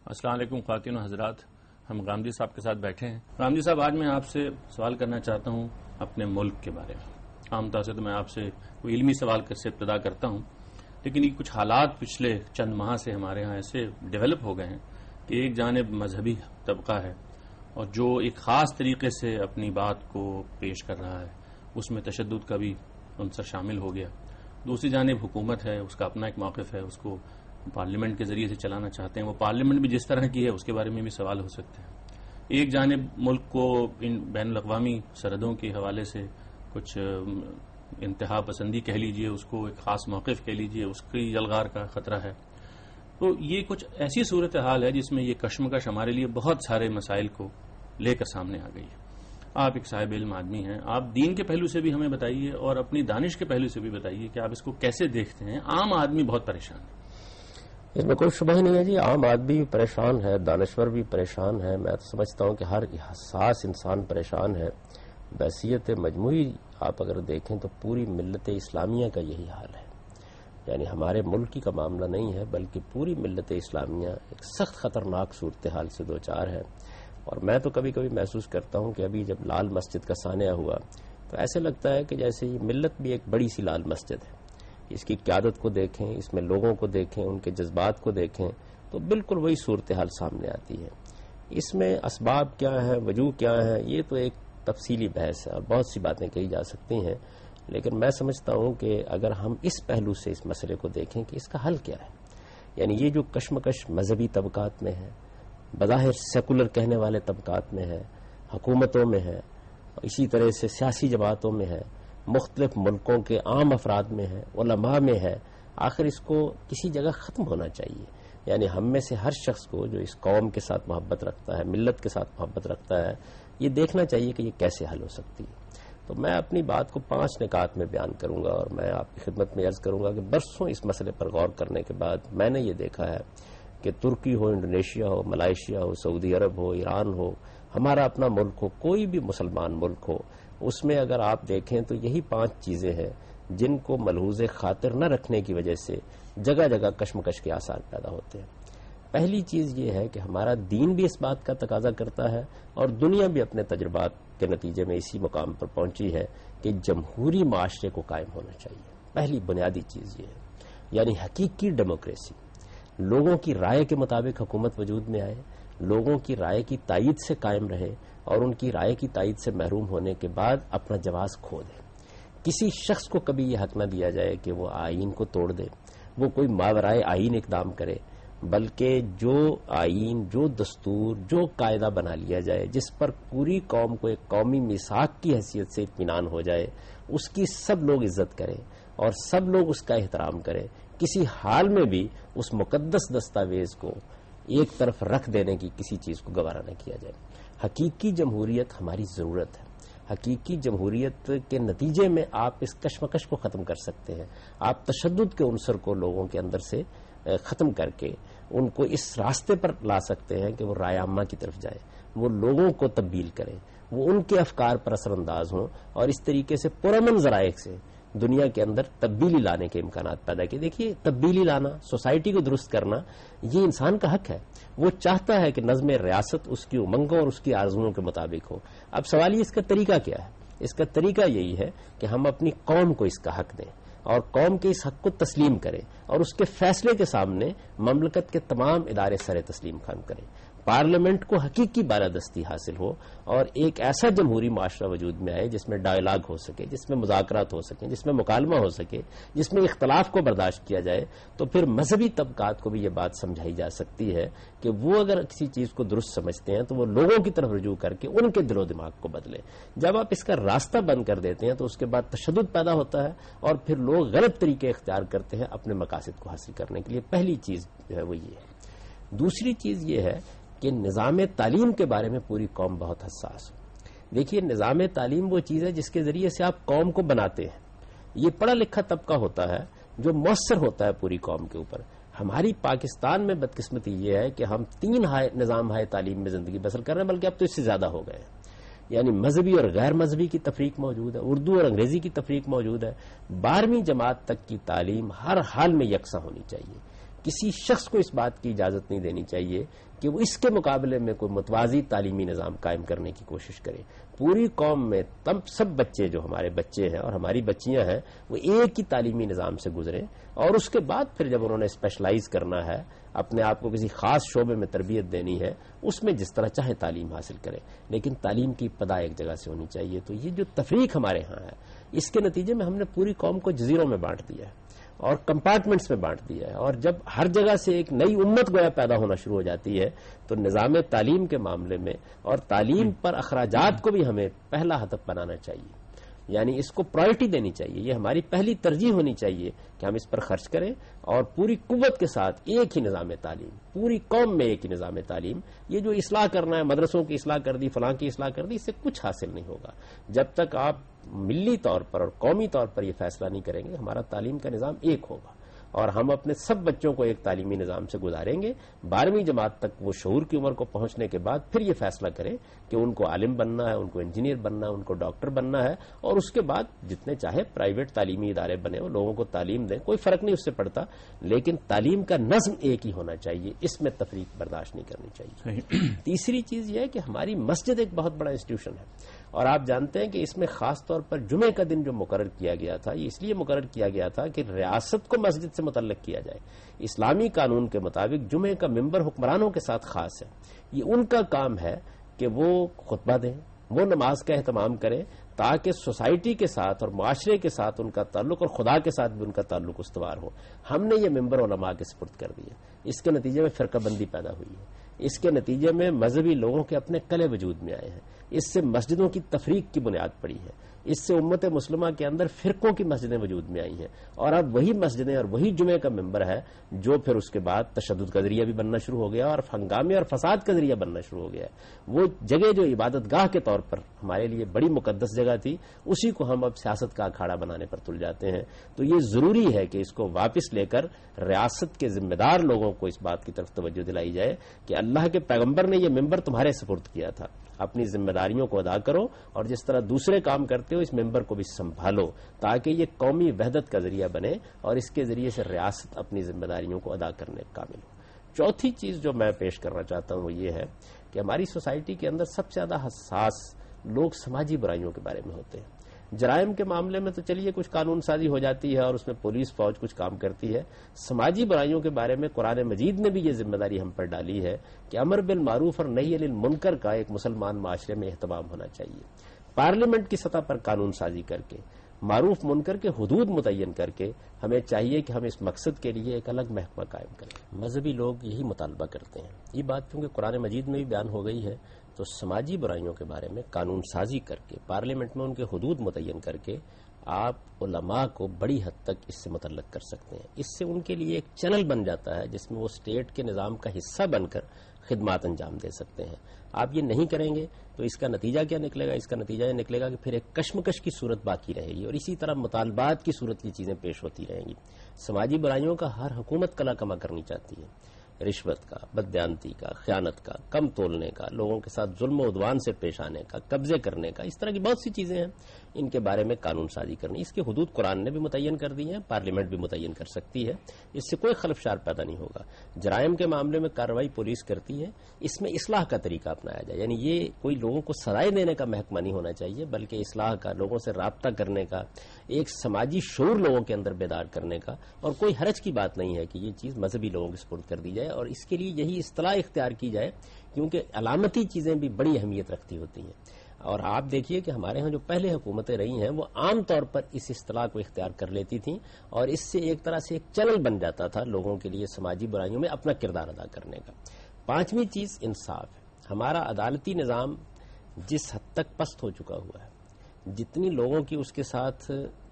السلام علیکم خواتین و حضرات، ہم غامدی صاحب کے ساتھ بیٹھے ہیں۔ غامدی صاحب، آج میں آپ سے سوال کرنا چاہتا ہوں اپنے ملک کے بارے میں۔ عام طور سے تو میں آپ سے کوئی علمی سوال سے ابتدا کرتا ہوں، لیکن یہ کچھ حالات پچھلے چند ماہ سے ہمارے ہاں ایسے ڈیولپ ہو گئے ہیں کہ ایک جانب مذہبی طبقہ ہے اور جو ایک خاص طریقے سے اپنی بات کو پیش کر رہا ہے، اس میں تشدد کا بھی عنصر شامل ہو گیا۔ دوسری جانب حکومت ہے، اس کا اپنا ایک موقف ہے، اس کو پارلیمنٹ کے ذریعے سے چلانا چاہتے ہیں۔ وہ پارلیمنٹ بھی جس طرح کی ہے اس کے بارے میں بھی سوال ہو سکتے ہیں۔ ایک جانب ملک کو ان بین الاقوامی سرحدوں کے حوالے سے کچھ انتہا پسندی کہہ لیجئے، اس کو ایک خاص موقف کہہ لیجئے، اس کی یلغار کا خطرہ ہے۔ تو یہ کچھ ایسی صورتحال ہے جس میں یہ کشمکش ہمارے لیے بہت سارے مسائل کو لے کر سامنے آ گئی ہے۔ آپ ایک صاحب علم آدمی ہیں، آپ دین کے پہلو سے بھی ہمیں بتائیے اور اپنی دانش کے پہلو سے بھی بتائیے کہ آپ اس کو کیسے دیکھتے ہیں۔ عام آدمی بہت پریشان ہے۔ اس میں کوئی شبہ نہیں ہے جی، عام آدمی بھی پریشان ہے، دانشور بھی پریشان ہے۔ میں تو سمجھتا ہوں کہ ہر حساس انسان پریشان ہے۔ بحیثیت مجموعی آپ اگر دیکھیں تو پوری ملت اسلامیہ کا یہی حال ہے۔ یعنی ہمارے ملک کی کا معاملہ نہیں ہے، بلکہ پوری ملت اسلامیہ ایک سخت خطرناک صورتحال سے دوچار ہے۔ اور میں تو کبھی کبھی محسوس کرتا ہوں کہ ابھی جب لال مسجد کا سانحہ ہوا تو ایسے لگتا ہے کہ جیسے یہ ملت بھی ایک بڑی سی لال مسجد ہے۔ اس کی قیادت کو دیکھیں، اس میں لوگوں کو دیکھیں، ان کے جذبات کو دیکھیں تو بالکل وہی صورتحال سامنے آتی ہے۔ اس میں اسباب کیا ہیں، وجوہ کیا ہیں، یہ تو ایک تفصیلی بحث ہے اور بہت سی باتیں کہی جا سکتی ہیں، لیکن میں سمجھتا ہوں کہ اگر ہم اس پہلو سے اس مسئلے کو دیکھیں کہ اس کا حل کیا ہے، یعنی یہ جو کشمکش مذہبی طبقات میں ہے، بظاہر سیکولر کہنے والے طبقات میں ہے، حکومتوں میں ہے، اسی طرح سے سیاسی جماعتوں میں ہے، مختلف ملکوں کے عام افراد میں ہے، علماء میں ہے، آخر اس کو کسی جگہ ختم ہونا چاہیے۔ یعنی ہم میں سے ہر شخص کو جو اس قوم کے ساتھ محبت رکھتا ہے، ملت کے ساتھ محبت رکھتا ہے، یہ دیکھنا چاہیے کہ یہ کیسے حل ہو سکتی ہے۔ تو میں اپنی بات کو 5 نکات میں بیان کروں گا اور میں آپ کی خدمت میں عرض کروں گا کہ برسوں اس مسئلے پر غور کرنے کے بعد میں نے یہ دیکھا ہے کہ ترکی ہو، انڈونیشیا ہو، ملائیشیا ہو، سعودی عرب ہو، ایران ہو، ہمارا اپنا ملک ہو، کوئی بھی مسلمان ملک ہو، اس میں اگر آپ دیکھیں تو یہی 5 چیزیں ہیں جن کو ملحوظ خاطر نہ رکھنے کی وجہ سے جگہ جگہ کشمکش کے آثار پیدا ہوتے ہیں۔ پہلی چیز یہ ہے کہ ہمارا دین بھی اس بات کا تقاضا کرتا ہے اور دنیا بھی اپنے تجربات کے نتیجے میں اسی مقام پر پہنچی ہے کہ جمہوری معاشرے کو قائم ہونا چاہیے۔ پہلی بنیادی چیز یہ ہے، یعنی حقیقی ڈیموکریسی، لوگوں کی رائے کے مطابق حکومت وجود میں آئے، لوگوں کی رائے کی تائید سے قائم رہے اور ان کی رائے کی تائید سے محروم ہونے کے بعد اپنا جواز کھو دے۔ کسی شخص کو کبھی یہ حق نہ دیا جائے کہ وہ آئین کو توڑ دے، وہ کوئی ماورائے آئین اقدام کرے، بلکہ جو آئین، جو دستور، جو قاعدہ بنا لیا جائے جس پر پوری قوم کو ایک قومی میثاق کی حیثیت سے اطمینان ہو جائے، اس کی سب لوگ عزت کریں اور سب لوگ اس کا احترام کریں۔ کسی حال میں بھی اس مقدس دستاویز کو ایک طرف رکھ دینے کی کسی چیز کو گوارا نہ کیا جائے۔ حقیقی جمہوریت ہماری ضرورت ہے۔ حقیقی جمہوریت کے نتیجے میں آپ اس کشمکش کو ختم کر سکتے ہیں۔ آپ تشدد کے عنصر کو لوگوں کے اندر سے ختم کر کے ان کو اس راستے پر لا سکتے ہیں کہ وہ رائے عامہ کی طرف جائیں، وہ لوگوں کو تبدیل کریں، وہ ان کے افکار پر اثر انداز ہوں اور اس طریقے سے پرامن ذرائع سے دنیا کے اندر تبدیلی لانے کے امکانات پیدا کیے۔ دیکھیے، تبدیلی لانا، سوسائٹی کو درست کرنا، یہ انسان کا حق ہے۔ وہ چاہتا ہے کہ نظم ریاست اس کی امنگوں اور اس کی آرزوؤں کے مطابق ہو۔ اب سوال یہ اس کا طریقہ کیا ہے؟ اس کا طریقہ یہی ہے کہ ہم اپنی قوم کو اس کا حق دیں اور قوم کے اس حق کو تسلیم کریں اور اس کے فیصلے کے سامنے مملکت کے تمام ادارے سر تسلیم خم کریں۔ پارلیمنٹ کو حقیقی بالادستی حاصل ہو اور ایک ایسا جمہوری معاشرہ وجود میں آئے جس میں ڈائلاگ ہو سکے، جس میں مذاکرات ہو سکیں، جس میں مکالمہ ہو سکے، جس میں اختلاف کو برداشت کیا جائے، تو پھر مذہبی طبقات کو بھی یہ بات سمجھائی جا سکتی ہے کہ وہ اگر کسی چیز کو درست سمجھتے ہیں تو وہ لوگوں کی طرف رجوع کر کے ان کے دل و دماغ کو بدلے۔ جب آپ اس کا راستہ بند کر دیتے ہیں تو اس کے بعد تشدد پیدا ہوتا ہے اور پھر لوگ غلط طریقے اختیار کرتے ہیں اپنے مقاصد کو حاصل کرنے کے لیے۔ پہلی چیز جو ہے وہ یہ ہے۔ دوسری چیز یہ ہے کہ نظام تعلیم کے بارے میں پوری قوم بہت حساس ہو۔ دیکھیے، نظام تعلیم وہ چیز ہے جس کے ذریعے سے آپ قوم کو بناتے ہیں۔ یہ پڑھا لکھا طبقہ ہوتا ہے جو مؤثر ہوتا ہے پوری قوم کے اوپر۔ ہماری پاکستان میں بدقسمتی یہ ہے کہ ہم 3 نظام ہائے تعلیم میں زندگی بسر کر رہے ہیں، بلکہ اب تو اس سے زیادہ ہو گئے ہیں۔ یعنی مذہبی اور غیر مذہبی کی تفریق موجود ہے، اردو اور انگریزی کی تفریق موجود ہے۔ 12ویں جماعت تک کی تعلیم ہر حال میں یکساں ہونی چاہیے۔ کسی شخص کو اس بات کی اجازت نہیں دینی چاہیے کہ وہ اس کے مقابلے میں کوئی متوازی تعلیمی نظام قائم کرنے کی کوشش کرے. پوری قوم میں سب بچے جو ہمارے بچے ہیں اور ہماری بچیاں ہیں وہ ایک ہی تعلیمی نظام سے گزریں, اور اس کے بعد پھر جب انہوں نے اسپیشلائز کرنا ہے, اپنے آپ کو کسی خاص شعبے میں تربیت دینی ہے, اس میں جس طرح چاہے تعلیم حاصل کریں, لیکن تعلیم کی ابتدا ایک جگہ سے ہونی چاہیے. تو یہ جو تفریق ہمارے ہاں ہے, اس کے نتیجے میں ہم نے پوری قوم کو جزیروں میں بانٹ دیا ہے اور کمپارٹمنٹس میں بانٹ دیا ہے, اور جب ہر جگہ سے ایک نئی امت گویا پیدا ہونا شروع ہو جاتی ہے تو نظام تعلیم کے معاملے میں اور تعلیم پر اخراجات کو بھی ہمیں پہلا ہدف بنانا چاہیے, یعنی اس کو پرائرٹی دینی چاہیے. یہ ہماری پہلی ترجیح ہونی چاہیے کہ ہم اس پر خرچ کریں اور پوری قوت کے ساتھ ایک ہی نظام تعلیم, پوری قوم میں ایک ہی نظام تعلیم. یہ جو اصلاح کرنا ہے, مدرسوں کی اصلاح کر دی, فلاں کی اصلاح کر دی, اس سے کچھ حاصل نہیں ہوگا جب تک آپ ملی طور پر اور قومی طور پر یہ فیصلہ نہیں کریں گے ہمارا تعلیم کا نظام ایک ہوگا اور ہم اپنے سب بچوں کو ایک تعلیمی نظام سے گزاریں گے. 12ویں جماعت تک وہ شعور کی عمر کو پہنچنے کے بعد پھر یہ فیصلہ کریں کہ ان کو عالم بننا ہے, ان کو انجینئر بننا ہے, ان کو ڈاکٹر بننا ہے, اور اس کے بعد جتنے چاہے پرائیویٹ تعلیمی ادارے بنے اور لوگوں کو تعلیم دیں, کوئی فرق نہیں اس سے پڑتا, لیکن تعلیم کا نظم ایک ہی ہونا چاہیے, اس میں تفریق برداشت نہیں کرنی چاہیے. تیسری چیز یہ ہے کہ ہماری مسجد ایک بہت بڑا انسٹیٹیوشن ہے اور آپ جانتے ہیں کہ اس میں خاص طور پر جمعے کا دن جو مقرر کیا گیا تھا یہ اس لیے مقرر کیا گیا تھا کہ ریاست کو مسجد سے متعلق کیا جائے. اسلامی قانون کے مطابق جمعے کا ممبر حکمرانوں کے ساتھ خاص ہے, یہ ان کا کام ہے کہ وہ خطبہ دیں, وہ نماز کا اہتمام کریں تاکہ سوسائٹی کے ساتھ اور معاشرے کے ساتھ ان کا تعلق اور خدا کے ساتھ بھی ان کا تعلق استوار ہو. ہم نے یہ ممبر علماء کے سپرد کر دیا, اس کے نتیجے میں فرقہ بندی پیدا ہوئی ہے, اس کے نتیجے میں مذہبی لوگوں کے اپنے کلے وجود میں آئے ہیں, اس سے مسجدوں کی تفریق کی بنیاد پڑی ہے, اس سے امت مسلمہ کے اندر فرقوں کی مسجدیں وجود میں آئی ہیں, اور اب وہی مسجدیں اور وہی جمعے کا ممبر ہے جو پھر اس کے بعد تشدد کا ذریعہ بھی بننا شروع ہو گیا اور ہنگامے اور فساد کا ذریعہ بننا شروع ہو گیا ہے. وہ جگہ جو عبادت گاہ کے طور پر ہمارے لیے بڑی مقدس جگہ تھی, اسی کو ہم اب سیاست کا اکھاڑا بنانے پر تل جاتے ہیں. تو یہ ضروری ہے کہ اس کو واپس لے کر ریاست کے ذمہ دار لوگوں کو اس بات کی طرف توجہ دلائی جائے کہ اللہ کے پیغمبر نے یہ ممبر تمہارے سپرد کیا تھا, اپنی ذمہ داریوں کو ادا کرو اور جس طرح دوسرے کام کرتے ہو اس ممبر کو بھی سنبھالو تاکہ یہ قومی وحدت کا ذریعہ بنے اور اس کے ذریعے سے ریاست اپنی ذمہ داریوں کو ادا کرنے کا قابل ہو. چوتھی چیز جو میں پیش کرنا چاہتا ہوں وہ یہ ہے کہ ہماری سوسائٹی کے اندر سب سے زیادہ حساس لوگ سماجی برائیوں کے بارے میں ہوتے ہیں. جرائم کے معاملے میں تو چلیے کچھ قانون سازی ہو جاتی ہے اور اس میں پولیس فوج کچھ کام کرتی ہے. سماجی برائیوں کے بارے میں قرآن مجید نے بھی یہ ذمہ داری ہم پر ڈالی ہے کہ امر بالمعروف اور نہی عن المنکر کا ایک مسلمان معاشرے میں اہتمام ہونا چاہیے. پارلیمنٹ کی سطح پر قانون سازی کر کے معروف منکر کے حدود متعین کر کے ہمیں چاہیے کہ ہم اس مقصد کے لیے ایک الگ محکمہ قائم کریں. مذہبی لوگ یہی مطالبہ کرتے ہیں. یہ بات چونکہ قرآن مجید میں بھی بیان ہو گئی ہے تو سماجی برائیوں کے بارے میں قانون سازی کر کے پارلیمنٹ میں ان کے حدود متعین کر کے آپ علماء کو بڑی حد تک اس سے متعلق کر سکتے ہیں. اس سے ان کے لیے ایک چینل بن جاتا ہے جس میں وہ اسٹیٹ کے نظام کا حصہ بن کر خدمات انجام دے سکتے ہیں. آپ یہ نہیں کریں گے تو اس کا نتیجہ کیا نکلے گا؟ اس کا نتیجہ یہ نکلے گا کہ پھر ایک کشمکش کی صورت باقی رہے گی اور اسی طرح مطالبات کی صورت کی چیزیں پیش ہوتی رہیں گی. سماجی برائیوں کا ہر حکومت کلا کما کرنی چاہتی ہے. رشوت کا, بددیانتی کا, خیانت کا, کم تولنے کا, لوگوں کے ساتھ ظلم و عدوان سے پیش آنے کا, قبضے کرنے کا, اس طرح کی بہت سی چیزیں ہیں. ان کے بارے میں قانون سازی کرنی, اس کے حدود قرآن نے بھی متعین کر دی ہیں, پارلیمنٹ بھی متعین کر سکتی ہے. اس سے کوئی خلفشار پیدا نہیں ہوگا. جرائم کے معاملے میں کارروائی پولیس کرتی ہے, اس میں اصلاح کا طریقہ اپنایا جائے. یعنی یہ کوئی لوگوں کو سزائیں دینے کا محکمہ نہیں ہونا چاہیے بلکہ اصلاح کا, لوگوں سے رابطہ کرنے کا, ایک سماجی شعور لوگوں کے اندر بیدار کرنے کا. اور کوئی حرج کی بات نہیں ہے کہ یہ چیز مذہبی لوگوں کے سپرد کر دی جائے اور اس کے لیے یہی اصطلاح اختیار کی جائے کیونکہ علامتی چیزیں بھی بڑی اہمیت رکھتی ہوتی ہیں. اور آپ دیکھیے کہ ہمارے ہاں جو پہلے حکومتیں رہی ہیں وہ عام طور پر اس اصطلاح کو اختیار کر لیتی تھیں اور اس سے ایک طرح سے ایک چینل بن جاتا تھا لوگوں کے لیے سماجی برائیوں میں اپنا کردار ادا کرنے کا. پانچویں چیز انصاف ہے. ہمارا عدالتی نظام جس حد تک پست ہو چکا ہوا ہے, جتنی لوگوں کی اس کے ساتھ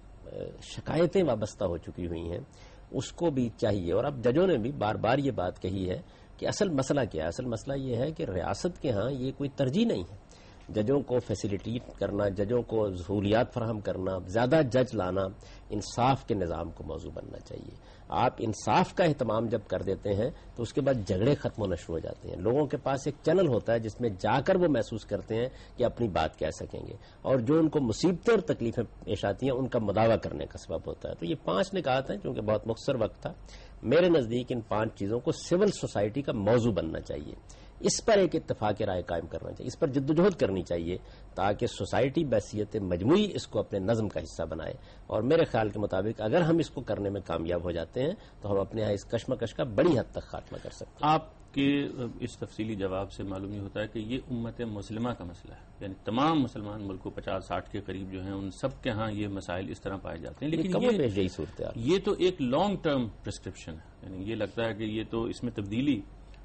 شکایتیں وابستہ ہو چکی ہوئی ہیں, اس کو بھی چاہیے. اور اب ججوں نے بھی بار بار یہ بات کہی ہے کہ اصل مسئلہ کیا ہے. اصل مسئلہ یہ ہے کہ ریاست کے ہاں یہ کوئی ترجیح نہیں ہے. ججوں کو فیسیلیٹیٹ کرنا، ججوں کو سہولیات فراہم کرنا، زیادہ جج لانا انصاف کے نظام کو موضوع بننا چاہیے۔ آپ انصاف کا اہتمام جب کر دیتے ہیں تو اس کے بعد جھگڑے ختم ہونا شروع ہو جاتے ہیں۔ لوگوں کے پاس ایک چینل ہوتا ہے جس میں جا کر وہ محسوس کرتے ہیں کہ اپنی بات کہہ سکیں گے، اور جو ان کو مصیبتیں اور تکلیفیں پیش آتی ہیں ان کا مداوع کرنے کا سبب ہوتا ہے۔ تو یہ 5 نکات ہیں، چونکہ بہت مختصر وقت تھا، میرے نزدیک ان 5 چیزوں کو سول سوسائٹی کا موضوع بننا چاہیے، اس پر ایک اتفاق رائے قائم کرنا چاہیے، اس پر جدوجہد کرنی چاہیے تاکہ سوسائٹی بحیثیت مجموعی اس کو اپنے نظم کا حصہ بنائے۔ اور میرے خیال کے مطابق اگر ہم اس کو کرنے میں کامیاب ہو جاتے ہیں تو ہم اپنے یہاں اس کشمکش کا بڑی حد تک خاتمہ کر سکتے ہیں۔ آپ کے اس تفصیلی جواب سے معلوم یہ ہوتا ہے کہ یہ امت مسلمہ کا مسئلہ ہے، یعنی تمام مسلمان ملکوں 50-60 کے قریب جو ہیں ان سب کے ہاں یہ مسائل اس طرح پائے جاتے ہیں، لیکن یہی صورتحال، یہ تو ایک لانگ ٹرم پرسکرپشن ہے، یعنی یہ لگتا ہے کہ یہ تو اس میں تبدیلی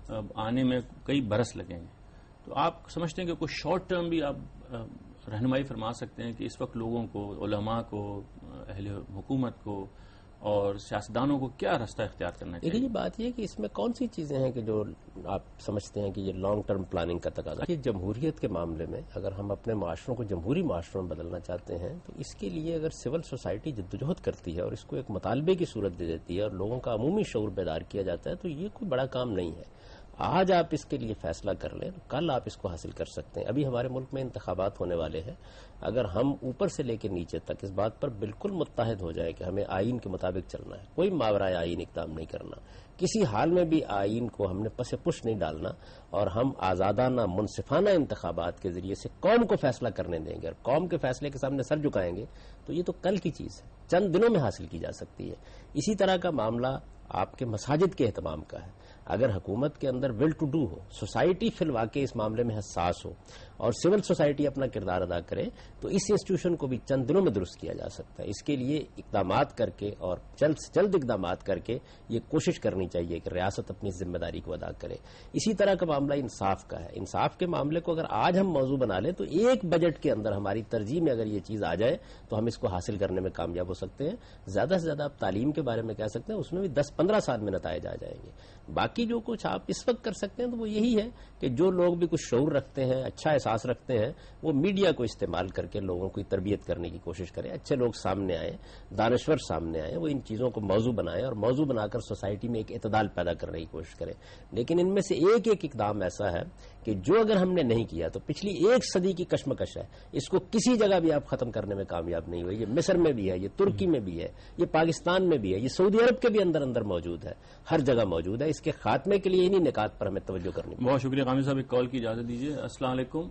آنے میں کئی برس لگیں گے۔ تو آپ سمجھتے ہیں کہ کوئی شارٹ ٹرم بھی آپ رہنمائی فرما سکتے ہیں کہ اس وقت لوگوں کو، علماء کو، اہل حکومت کو اور سیاستدانوں کو کیا راستہ اختیار کرنا چاہیے؟ یہ بات یہ کہ اس میں کون سی چیزیں ہیں کہ جو آپ سمجھتے ہیں کہ یہ لانگ ٹرم پلاننگ کا تقاضا ہے؟ جمہوریت کے معاملے میں اگر ہم اپنے معاشروں کو جمہوری معاشروں میں بدلنا چاہتے ہیں تو اس کے لیے اگر سول سوسائٹی جدوجہد کرتی ہے اور اس کو ایک مطالبے کی صورت دے دیتی ہے اور لوگوں کا عمومی شعور بیدار کیا جاتا ہے تو یہ کوئی بڑا کام نہیں ہے۔ آج آپ اس کے لیے فیصلہ کر لیں تو کل آپ اس کو حاصل کر سکتے ہیں۔ ابھی ہمارے ملک میں انتخابات ہونے والے ہیں، اگر ہم اوپر سے لے کے نیچے تک اس بات پر بالکل متحد ہو جائے کہ ہمیں آئین کے مطابق چلنا ہے، کوئی ماورائے آئین اقدام نہیں کرنا، کسی حال میں بھی آئین کو ہم نے پس پش نہیں ڈالنا، اور ہم آزادانہ منصفانہ انتخابات کے ذریعے سے قوم کو فیصلہ کرنے دیں گے اور قوم کے فیصلے کے سامنے سر جھکائیں گے تو یہ تو کل کی چیز ہے، چند دنوں میں حاصل کی جا سکتی ہے۔ اسی طرح کا معاملہ آپ کے مساجد کے اہتمام کا ہے۔ اگر حکومت کے اندر ول ٹو ڈو ہو، سوسائٹی فی الواقع اس معاملے میں حساس ہو اور سول سوسائٹی اپنا کردار ادا کرے تو اس انسٹیٹیوشن کو بھی چند دنوں میں درست کیا جا سکتا ہے۔ اس کے لیے اقدامات کر کے اور جلد سے جلد اقدامات کر کے یہ کوشش کرنی چاہیے کہ ریاست اپنی ذمہ داری کو ادا کرے۔ اسی طرح کا معاملہ انصاف کا ہے۔ انصاف کے معاملے کو اگر آج ہم موضوع بنا لیں تو ایک بجٹ کے اندر ہماری ترجیح میں اگر یہ چیز آ جائے تو ہم اس کو حاصل کرنے میں کامیاب ہو سکتے ہیں۔ زیادہ سے زیادہ آپ تعلیم کے بارے میں کہہ سکتے ہیں، اس میں بھی 10-15 سال میں نتائج آ جائیں گے۔ باقی جو کچھ آپ اس وقت کر سکتے ہیں تو وہ یہی ہے کہ جو لوگ بھی کچھ شعور رکھتے ہیں، اچھا احساس رکھتے ہیں، وہ میڈیا کو استعمال کر کے لوگوں کی تربیت کرنے کی کوشش کریں، اچھے لوگ سامنے آئیں، دانشور سامنے آئیں، وہ ان چیزوں کو موضوع بنائیں اور موضوع بنا کر سوسائٹی میں ایک اعتدال پیدا کرنے کی کوشش کریں۔ لیکن ان میں سے ایک ایک اقدام ایسا ہے کہ جو اگر ہم نے نہیں کیا تو پچھلی 1 صدی کی کشمکش ہے، اس کو کسی جگہ بھی آپ ختم کرنے میں کامیاب نہیں ہوئے۔ یہ مصر میں بھی ہے، یہ ترکی میں بھی ہے، یہ پاکستان میں بھی ہے، یہ سعودی عرب کے بھی اندر موجود ہے، ہر جگہ موجود ہے۔ اس کے خاتمے کے لیے انہی نکات پر ہمیں توجہ کرنی ہے۔ بہت شکریہ غامدی صاحب، ایک کال کی اجازت دیجیے۔ السلام علیکم۔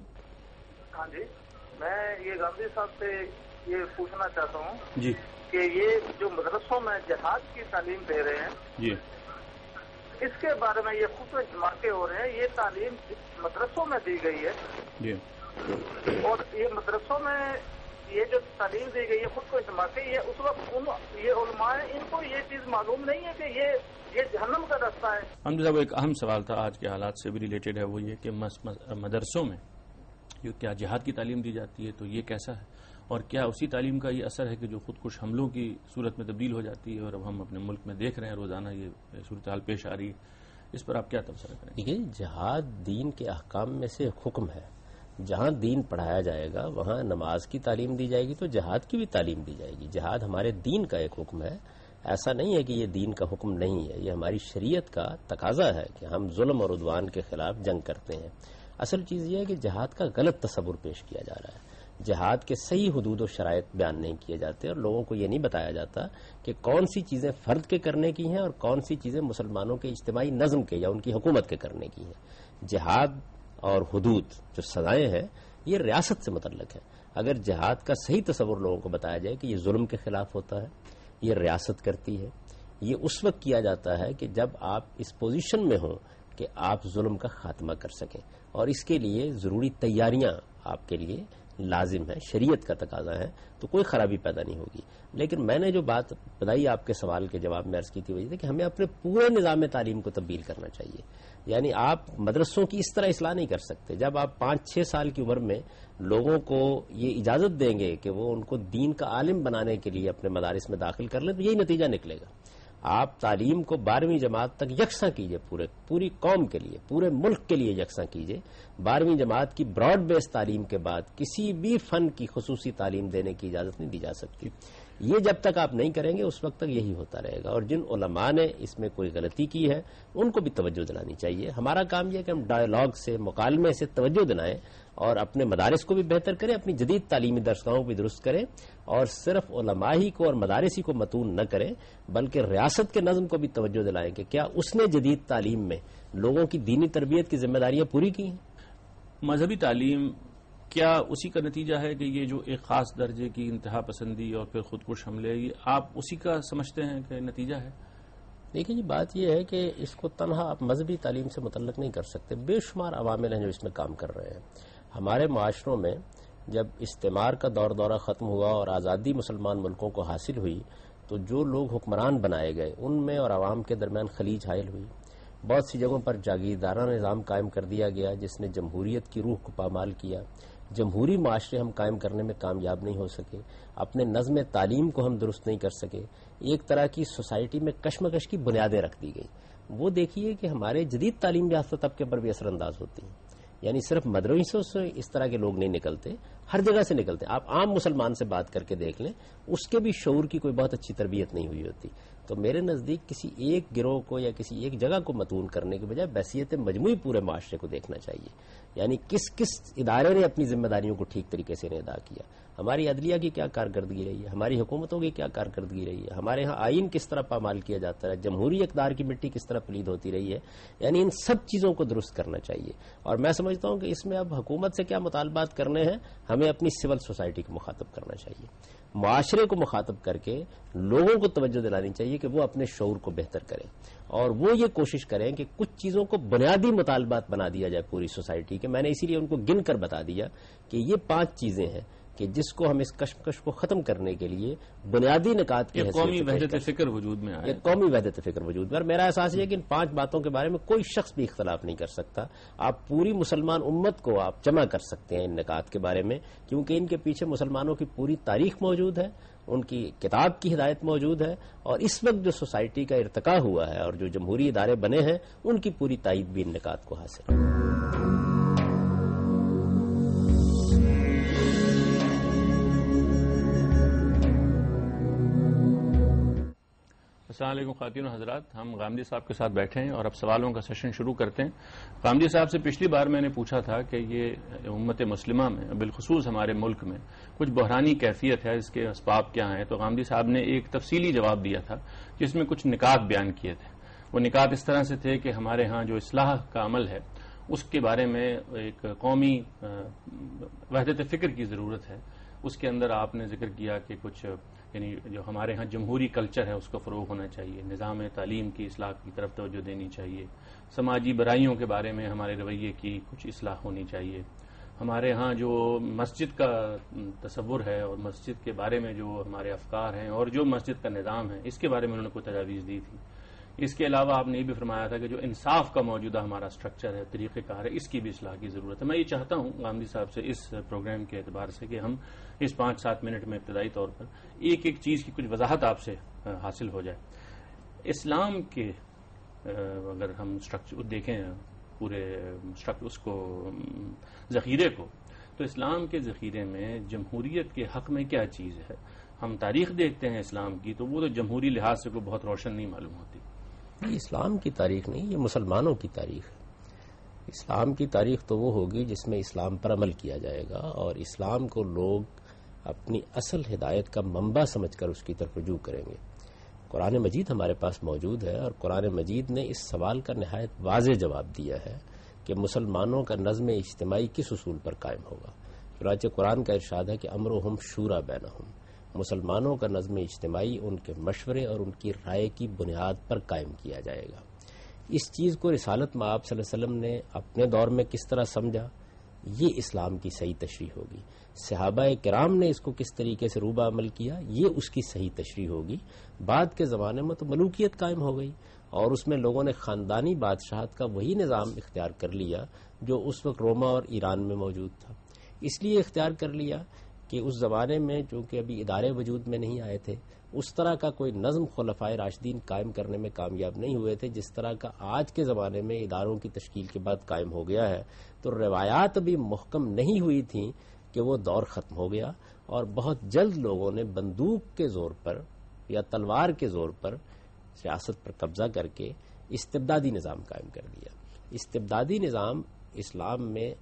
ہاں جی، میں یہ غامدی صاحب سے یہ پوچھنا چاہتا ہوں جی کہ یہ جو مدرسوں میں جہاد کی تعلیم دے رہے ہیں، جی اس کے بارے میں یہ خود دھماکے ہو رہے ہیں، یہ تعلیم مدرسوں میں دی گئی ہے جی اور یہ مدرسوں میں یہ جو تعلیم دی گئی ہے خود کو دھماکے، یہ اس وقت یہ علماء ہیں، ان کو یہ چیز معلوم نہیں ہے کہ یہ جہنم کا راستہ ہے۔ غامدی صاحب، ایک اہم سوال تھا آج کے حالات سے بھی ریلیٹڈ ہے، وہ یہ کہ مدرسوں میں جو کیا جہاد کی تعلیم دی جاتی ہے تو یہ کیسا ہے، اور کیا اسی تعلیم کا یہ اثر ہے کہ جو خود کش حملوں کی صورت میں تبدیل ہو جاتی ہے، اور اب ہم اپنے ملک میں دیکھ رہے ہیں روزانہ یہ صورتحال پیش آ رہی ہے، اس پر آپ کیا تبصرہ کریں؟ دیکھیے، جہاد دین کے احکام میں سے ایک حکم ہے۔ جہاں دین پڑھایا جائے گا وہاں نماز کی تعلیم دی جائے گی تو جہاد کی بھی تعلیم دی جائے گی۔ جہاد ہمارے دین کا ایک حکم ہے، ایسا نہیں ہے کہ یہ دین کا حکم نہیں ہے، یہ ہماری شریعت کا تقاضا ہے کہ ہم ظلم اور عدوان کے خلاف جنگ کرتے ہیں۔ اصل چیز یہ ہے کہ جہاد کا غلط تصور پیش کیا جا رہا ہے، جہاد کے صحیح حدود و شرائط بیان نہیں کیے جاتے اور لوگوں کو یہ نہیں بتایا جاتا کہ کون سی چیزیں فرد کے کرنے کی ہیں اور کون سی چیزیں مسلمانوں کے اجتماعی نظم کے یا ان کی حکومت کے کرنے کی ہیں۔ جہاد اور حدود جو سزائیں ہیں یہ ریاست سے متعلق ہے۔ اگر جہاد کا صحیح تصور لوگوں کو بتایا جائے کہ یہ ظلم کے خلاف ہوتا ہے، یہ ریاست کرتی ہے، یہ اس وقت کیا جاتا ہے کہ جب آپ اس پوزیشن میں ہوں کہ آپ ظلم کا خاتمہ کر سکیں، اور اس کے لیے ضروری تیاریاں آپ کے لیے لازم ہے، شریعت کا تقاضا ہے، تو کوئی خرابی پیدا نہیں ہوگی۔ لیکن میں نے جو بات بتائی آپ کے سوال کے جواب میں عرض کی تھی وہ یہ تھی کہ ہمیں اپنے پورے نظام تعلیم کو تبدیل کرنا چاہیے۔ یعنی آپ مدرسوں کی اس طرح اصلاح نہیں کر سکتے۔ جب آپ 5-6 سال کی عمر میں لوگوں کو یہ اجازت دیں گے کہ وہ ان کو دین کا عالم بنانے کے لیے اپنے مدارس میں داخل کر لیں تو یہی نتیجہ نکلے گا۔ آپ تعلیم کو 12ویں جماعت تک یکساں کیجئے، پوری قوم کے لیے، پورے ملک کے لیے یکساں کیجئے۔ 12ویں جماعت کی براڈ بیس تعلیم کے بعد کسی بھی فن کی خصوصی تعلیم دینے کی اجازت نہیں دی جا سکتی۔ یہ جب تک آپ نہیں کریں گے اس وقت تک یہی ہوتا رہے گا، اور جن علماء نے اس میں کوئی غلطی کی ہے ان کو بھی توجہ دلانی چاہیے۔ ہمارا کام یہ ہے کہ ہم ڈائیلاگ سے، مکالمے سے توجہ دلائیں اور اپنے مدارس کو بھی بہتر کریں، اپنی جدید تعلیمی درسگاہوں کو بھی درست کریں، اور صرف علماء ہی کو اور مدارس ہی کو متون نہ کریں بلکہ ریاست کے نظم کو بھی توجہ دلائیں کہ کیا اس نے جدید تعلیم میں لوگوں کی دینی تربیت کی ذمہ داریاں پوری کی ہیں۔ مذہبی تعلیم کیا اسی کا نتیجہ ہے کہ یہ جو ایک خاص درجے کی انتہا پسندی اور پھر خودکش حملے، یہ آپ اسی کا سمجھتے ہیں کہ نتیجہ ہے؟ دیکھیے جی، بات یہ ہے کہ اس کو تنہا آپ مذہبی تعلیم سے متعلق نہیں کر سکتے، بے شمار عوامل ہیں جو اس میں کام کر رہے ہیں۔ ہمارے معاشروں میں جب استعمار کا دورہ ختم ہوا اور آزادی مسلمان ملکوں کو حاصل ہوئی تو جو لوگ حکمران بنائے گئے ان میں اور عوام کے درمیان خلیج حائل ہوئی۔ بہت سی جگہوں پر جاگیردارانہ نظام قائم کر دیا گیا جس نے جمہوریت کی روح کو پامال کیا۔ جمہوری معاشرے ہم قائم کرنے میں کامیاب نہیں ہو سکے، اپنے نظم تعلیم کو ہم درست نہیں کر سکے، ایک طرح کی سوسائٹی میں کشمکش کی بنیادیں رکھ دی گئیں۔ وہ دیکھیے کہ ہمارے جدید تعلیم یافتہ طبقے پر بھی اثر انداز ہوتی ہیں، یعنی صرف مدرسوں سے اس طرح کے لوگ نہیں نکلتے، ہر جگہ سے نکلتے۔ آپ عام مسلمان سے بات کر کے دیکھ لیں، اس کے بھی شعور کی کوئی بہت اچھی تربیت نہیں ہوئی ہوتی۔ تو میرے نزدیک کسی ایک گروہ کو یا کسی ایک جگہ کو متون کرنے کے بجائے بحثیت مجموعی پورے معاشرے کو دیکھنا چاہیے، یعنی کس کس ادارے نے اپنی ذمہ داریوں کو ٹھیک طریقے سے ادا کیا، ہماری عدلیہ کی کیا کارکردگی رہی ہے، ہماری حکومتوں کی کیا کارکردگی رہی ہے، ہمارے ہاں آئین کس طرح پامال کیا جاتا ہے، جمہوری اقدار کی مٹی کس طرح پلید ہوتی رہی ہے، یعنی ان سب چیزوں کو درست کرنا چاہیے۔ اور میں سمجھتا ہوں کہ اس میں اب حکومت سے کیا مطالبات کرنے ہیں، ہمیں اپنی سول سوسائٹی کو مخاطب کرنا چاہیے، معاشرے کو مخاطب کر کے لوگوں کو توجہ دلانی چاہیے کہ وہ اپنے شعور کو بہتر کریں، اور وہ یہ کوشش کریں کہ کچھ چیزوں کو بنیادی مطالبات بنا دیا جائے پوری سوسائٹی کے۔ میں نے اسی لیے ان کو گن کر بتا دیا کہ یہ 5 چیزیں ہیں کہ جس کو ہم اس کشمکش کو ختم کرنے کے لیے بنیادی نکات کی قومی وحدت فکر وجود میں آئے، قومی وحدت فکر وجود میں۔ اور میرا احساس یہ ہے کہ ان 5 باتوں کے بارے میں کوئی شخص بھی اختلاف نہیں کر سکتا۔ آپ پوری مسلمان امت کو آپ جمع کر سکتے ہیں ان نکات کے بارے میں، کیونکہ ان کے پیچھے مسلمانوں کی پوری تاریخ موجود ہے، ان کی کتاب کی ہدایت موجود ہے، اور اس وقت جو سوسائٹی کا ارتقا ہوا ہے اور جو جمہوری ادارے بنے ہیں ان کی پوری تائید بھی ان نکات کو حاصل ہے۔ السلام علیکم خواتین و حضرات، ہم غامدی صاحب کے ساتھ بیٹھے ہیں اور اب سوالوں کا سیشن شروع کرتے ہیں۔ غامدی صاحب سے پچھلی بار میں نے پوچھا تھا کہ یہ امت مسلمہ میں بالخصوص ہمارے ملک میں کچھ بحرانی کیفیت ہے، اس کے اسباب کیا ہیں، تو غامدی صاحب نے ایک تفصیلی جواب دیا تھا جس میں کچھ نکات بیان کیے تھے۔ وہ نکات اس طرح سے تھے کہ ہمارے ہاں جو اصلاح کا عمل ہے اس کے بارے میں ایک قومی وحدت فکر کی ضرورت ہے۔ اس کے اندر آپ نے ذکر کیا کہ کچھ یعنی جو ہمارے ہاں جمہوری کلچر ہے اس کو فروغ ہونا چاہیے، نظام تعلیم کی اصلاح کی طرف توجہ دینی چاہیے، سماجی برائیوں کے بارے میں ہمارے رویے کی کچھ اصلاح ہونی چاہیے، ہمارے ہاں جو مسجد کا تصور ہے اور مسجد کے بارے میں جو ہمارے افکار ہیں اور جو مسجد کا نظام ہے اس کے بارے میں انہوں نے کوئی تجاویز دی تھی۔ اس کے علاوہ آپ نے یہ بھی فرمایا تھا کہ جو انصاف کا موجودہ ہمارا اسٹرکچر ہے، طریقہ کار ہے، اس کی بھی اصلاح کی ضرورت ہے۔ میں یہ چاہتا ہوں غامدی صاحب سے اس پروگرام کے اعتبار سے کہ ہم اس 5-7 منٹ میں ابتدائی طور پر ایک ایک چیز کی کچھ وضاحت آپ سے حاصل ہو جائے۔ اسلام کے اگر ہم اسٹرکچر دیکھیں پورے اس کو ذخیرے کو، تو اسلام کے ذخیرے میں جمہوریت کے حق میں کیا چیز ہے؟ ہم تاریخ دیکھتے ہیں اسلام کی تو وہ تو جمہوری لحاظ سے کوئی بہت روشن نہیں معلوم ہوتی۔ اسلام کی تاریخ نہیں، یہ مسلمانوں کی تاریخ ہے۔ اسلام کی تاریخ تو وہ ہوگی جس میں اسلام پر عمل کیا جائے گا اور اسلام کو لوگ اپنی اصل ہدایت کا منبع سمجھ کر اس کی طرف رجوع کریں گے۔ قرآن مجید ہمارے پاس موجود ہے اور قرآن مجید نے اس سوال کا نہایت واضح جواب دیا ہے کہ مسلمانوں کا نظم اجتماعی کس اصول پر قائم ہوگا۔ چنانچہ قرآن کا ارشاد ہے کہ امرہم شورا بینہم، مسلمانوں کا نظم اجتماعی ان کے مشورے اور ان کی رائے کی بنیاد پر قائم کیا جائے گا۔ اس چیز کو رسالت مآب صلی اللہ علیہ وسلم نے اپنے دور میں کس طرح سمجھا، یہ اسلام کی صحیح تشریح ہوگی۔ صحابہ کرام نے اس کو کس طریقے سے روبہ عمل کیا، یہ اس کی صحیح تشریح ہوگی۔ بعد کے زمانے میں تو ملوکیت قائم ہو گئی اور اس میں لوگوں نے خاندانی بادشاہت کا وہی نظام اختیار کر لیا جو اس وقت روما اور ایران میں موجود تھا۔ اس لیے اختیار کر لیا کہ اس زمانے میں چونکہ ابھی ادارے وجود میں نہیں آئے تھے اس طرح کا کوئی نظم خلفائے راشدین قائم کرنے میں کامیاب نہیں ہوئے تھے جس طرح کا آج کے زمانے میں اداروں کی تشکیل کے بعد قائم ہو گیا ہے. تو روایات ابھی محکم نہیں ہوئی تھیں کہ وہ دور ختم ہو گیا اور بہت جلد لوگوں نے بندوق کے زور پر یا تلوار کے زور پر سیاست پر قبضہ کر کے استبدادی نظام قائم کر دیا. استبدادی نظام اسلام میں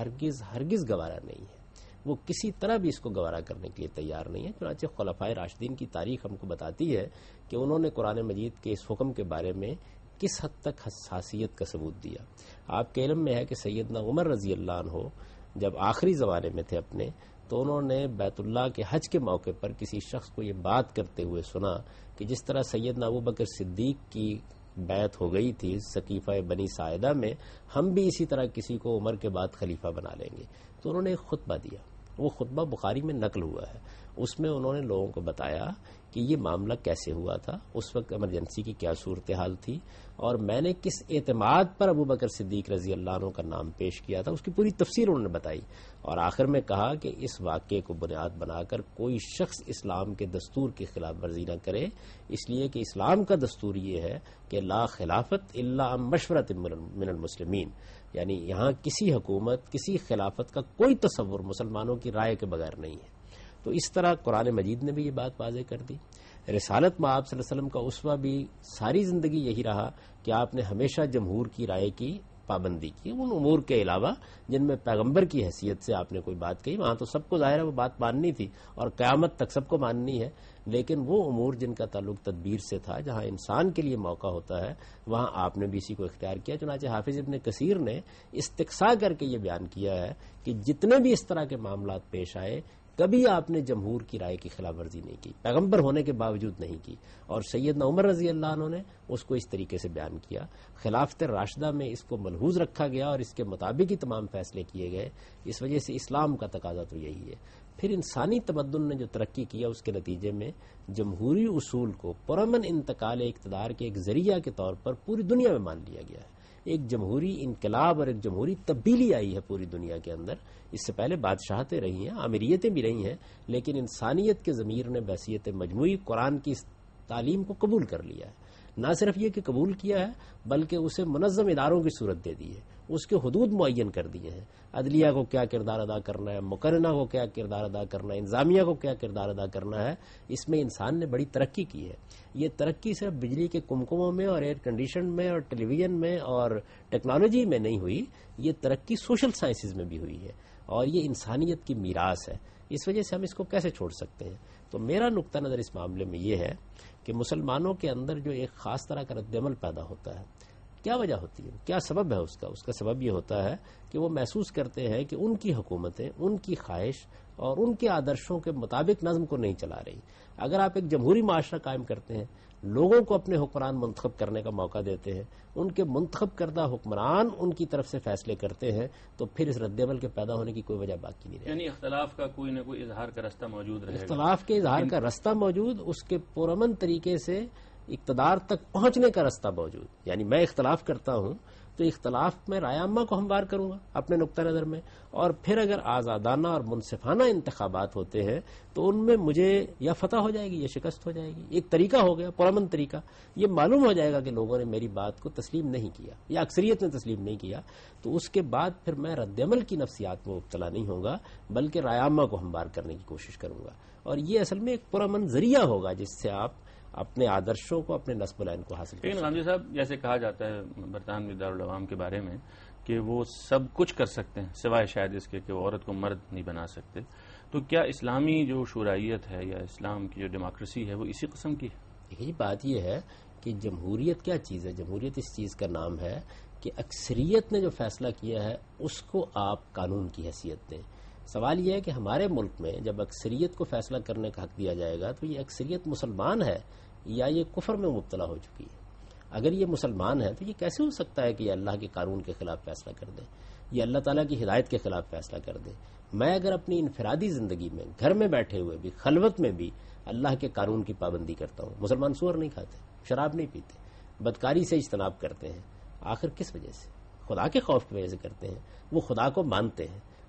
ہرگز گوارا نہیں ہے. وہ کسی طرح بھی اس کو گوارا کرنے کے لیے تیار نہیں ہے. چنانچہ خلفائے راشدین کی تاریخ ہم کو بتاتی ہے کہ انہوں نے قرآن مجید کے اس حکم کے بارے میں کس حد تک حساسیت کا ثبوت دیا. آپ کے علم میں ہے کہ سیدنا عمر رضی اللہ عنہ جب آخری زمانے میں تھے اپنے، تو انہوں نے بیت اللہ کے حج کے موقع پر کسی شخص کو یہ بات کرتے ہوئے سنا کہ جس طرح سیدنا ابوبکر صدیق کی بیعت ہو گئی تھی سقیفہ بنی ساعدہ میں، ہم بھی اسی طرح کسی کو عمر کے بعد خلیفہ بنا لیں گے. تو انہوں نے ایک خطبہ دیا. وہ خطبہ بخاری میں نقل ہوا ہے. اس میں انہوں نے لوگوں کو بتایا کہ یہ معاملہ کیسے ہوا تھا، اس وقت ایمرجنسی کی کیا صورتحال تھی، اور میں نے کس اعتماد پر ابوبکر صدیق رضی اللہ عنہ کا نام پیش کیا تھا. اس کی پوری تفسیر انہوں نے بتائی اور آخر میں کہا کہ اس واقعے کو بنیاد بنا کر کوئی شخص اسلام کے دستور کی خلاف ورزی نہ کرے، اس لیے کہ اسلام کا دستور یہ ہے کہ لا خلافت الا مشورت من المسلمین، یعنی یہاں کسی حکومت، کسی خلافت کا کوئی تصور مسلمانوں کی رائے کے بغیر نہیں ہے. تو اس طرح قرآن مجید نے بھی یہ بات واضح کر دی. رسالت میں آپ صلی اللہ علیہ وسلم کا اسوہ بھی ساری زندگی یہی رہا کہ آپ نے ہمیشہ جمہور کی رائے کی پابندی کی. ان امور کے علاوہ جن میں پیغمبر کی حیثیت سے آپ نے کوئی بات کہی، وہاں تو سب کو ظاہر ہے وہ بات ماننی تھی اور قیامت تک سب کو ماننی ہے. لیکن وہ امور جن کا تعلق تدبیر سے تھا، جہاں انسان کے لیے موقع ہوتا ہے، وہاں آپ نے بھی اسی کو اختیار کیا. چنانچہ حافظ ابن کثیر نے استقصاء کر کے یہ بیان کیا ہے کہ جتنے بھی اس طرح کے معاملات پیش آئے، کبھی آپ نے جمہور کی رائے کی خلاف ورزی نہیں کی، پیغمبر ہونے کے باوجود نہیں کی. اور سیدنا عمر رضی اللہ عنہ نے اس کو اس طریقے سے بیان کیا. خلافت راشدہ میں اس کو ملحوظ رکھا گیا اور اس کے مطابق ہی تمام فیصلے کیے گئے. اس وجہ سے اسلام کا تقاضا تو یہی ہے. پھر انسانی تمدن نے جو ترقی کیا، اس کے نتیجے میں جمہوری اصول کو پرامن انتقال اقتدار کے ایک ذریعہ کے طور پر پوری دنیا میں مان لیا گیا ہے. ایک جمہوری انقلاب اور ایک جمہوری تبدیلی آئی ہے پوری دنیا کے اندر. اس سے پہلے بادشاہتیں رہی ہیں، آمریتیں بھی رہی ہیں، لیکن انسانیت کے ضمیر نے بحیثیت مجموعی قرآن کی تعلیم کو قبول کر لیا ہے. نہ صرف یہ کہ قبول کیا ہے، بلکہ اسے منظم اداروں کی صورت دے دی ہے. اس کے حدود معین کر دیے ہیں. عدلیہ کو کیا کردار ادا کرنا ہے، مقرنہ کو کیا کردار ادا کرنا ہے، انتظامیہ کو کیا کردار ادا کرنا ہے. اس میں انسان نے بڑی ترقی کی ہے. یہ ترقی صرف بجلی کے کمکموں میں اور ایئر کنڈیشن میں اور ٹیلی ویژن میں اور ٹیکنالوجی میں نہیں ہوئی، یہ ترقی سوشل سائنسز میں بھی ہوئی ہے اور یہ انسانیت کی میراث ہے. اس وجہ سے ہم اس کو کیسے چھوڑ سکتے ہیں؟ تو میرا نقطہ نظر اس معاملے میں یہ ہے کہ مسلمانوں کے اندر جو ایک خاص طرح کا رد عمل پیدا ہوتا ہے، کیا وجہ ہوتی ہے، کیا سبب ہے اس کا سبب یہ ہوتا ہے کہ وہ محسوس کرتے ہیں کہ ان کی حکومتیں ان کی خواہش اور ان کے آدرشوں کے مطابق نظم کو نہیں چلا رہی. اگر آپ ایک جمہوری معاشرہ قائم کرتے ہیں، لوگوں کو اپنے حکمران منتخب کرنے کا موقع دیتے ہیں، ان کے منتخب کردہ حکمران ان کی طرف سے فیصلے کرتے ہیں، تو پھر اس رد عمل کے پیدا ہونے کی کوئی وجہ باقی نہیں رہے. یعنی اختلاف کا کوئی نہ کوئی اظہار کا رستہ موجود رہے گا. اختلاف کے اظہار کا رستہ موجود، اس کے پرامن طریقے سے اقتدار تک پہنچنے کا رستہ موجود. یعنی میں اختلاف کرتا ہوں تو اختلاف میں رائے عامہ کو ہموار کروں گا اپنے نقطہ نظر میں، اور پھر اگر آزادانہ اور منصفانہ انتخابات ہوتے ہیں تو ان میں مجھے یا فتح ہو جائے گی یا شکست ہو جائے گی. ایک طریقہ ہو گیا، پرامن طریقہ. یہ معلوم ہو جائے گا کہ لوگوں نے میری بات کو تسلیم نہیں کیا یا اکثریت نے تسلیم نہیں کیا، تو اس کے بعد پھر میں رد عمل کی نفسیات میں مبتلا نہیں ہوں گا، بلکہ رائے عامہ کو ہموار کرنے کی کوشش کروں گا. اور یہ اصل میں ایک پرامن ذریعہ ہوگا جس سے آپ اپنے آدرشوں کو، اپنے نصب العین کو حاصل کریں. لیکن غامدی صاحب، جیسے کہا جاتا ہے برطانوی دارالعوام کے بارے میں کہ وہ سب کچھ کر سکتے ہیں سوائے شاید اس کے کہ وہ عورت کو مرد نہیں بنا سکتے، تو کیا اسلامی جو شورائیت ہے یا اسلام کی جو ڈیموکریسی ہے وہ اسی قسم کی ہے؟ یہی بات یہ ہے کہ جمہوریت کیا چیز ہے. جمہوریت اس چیز کا نام ہے کہ اکثریت نے جو فیصلہ کیا ہے اس کو آپ قانون کی حیثیت دیں. سوال یہ ہے کہ ہمارے ملک میں جب اکثریت کو فیصلہ کرنے کا حق دیا جائے گا تو یہ اکثریت مسلمان ہے یا یہ کفر میں مبتلا ہو چکی ہے. اگر یہ مسلمان ہے تو یہ کیسے ہو سکتا ہے کہ یہ اللہ کے قانون کے خلاف فیصلہ کر دے، یہ اللہ تعالیٰ کی ہدایت کے خلاف فیصلہ کر دے. میں اگر اپنی انفرادی زندگی میں گھر میں بیٹھے ہوئے بھی، خلوت میں بھی اللہ کے قانون کی پابندی کرتا ہوں، مسلمان سور نہیں کھاتے، شراب نہیں پیتے، بدکاری سے اجتناب کرتے ہیں، آخر کس وجہ سے؟ خدا کے خوف کی وجہ سے کرتے ہیں. وہ خدا کو مانتے ہیں،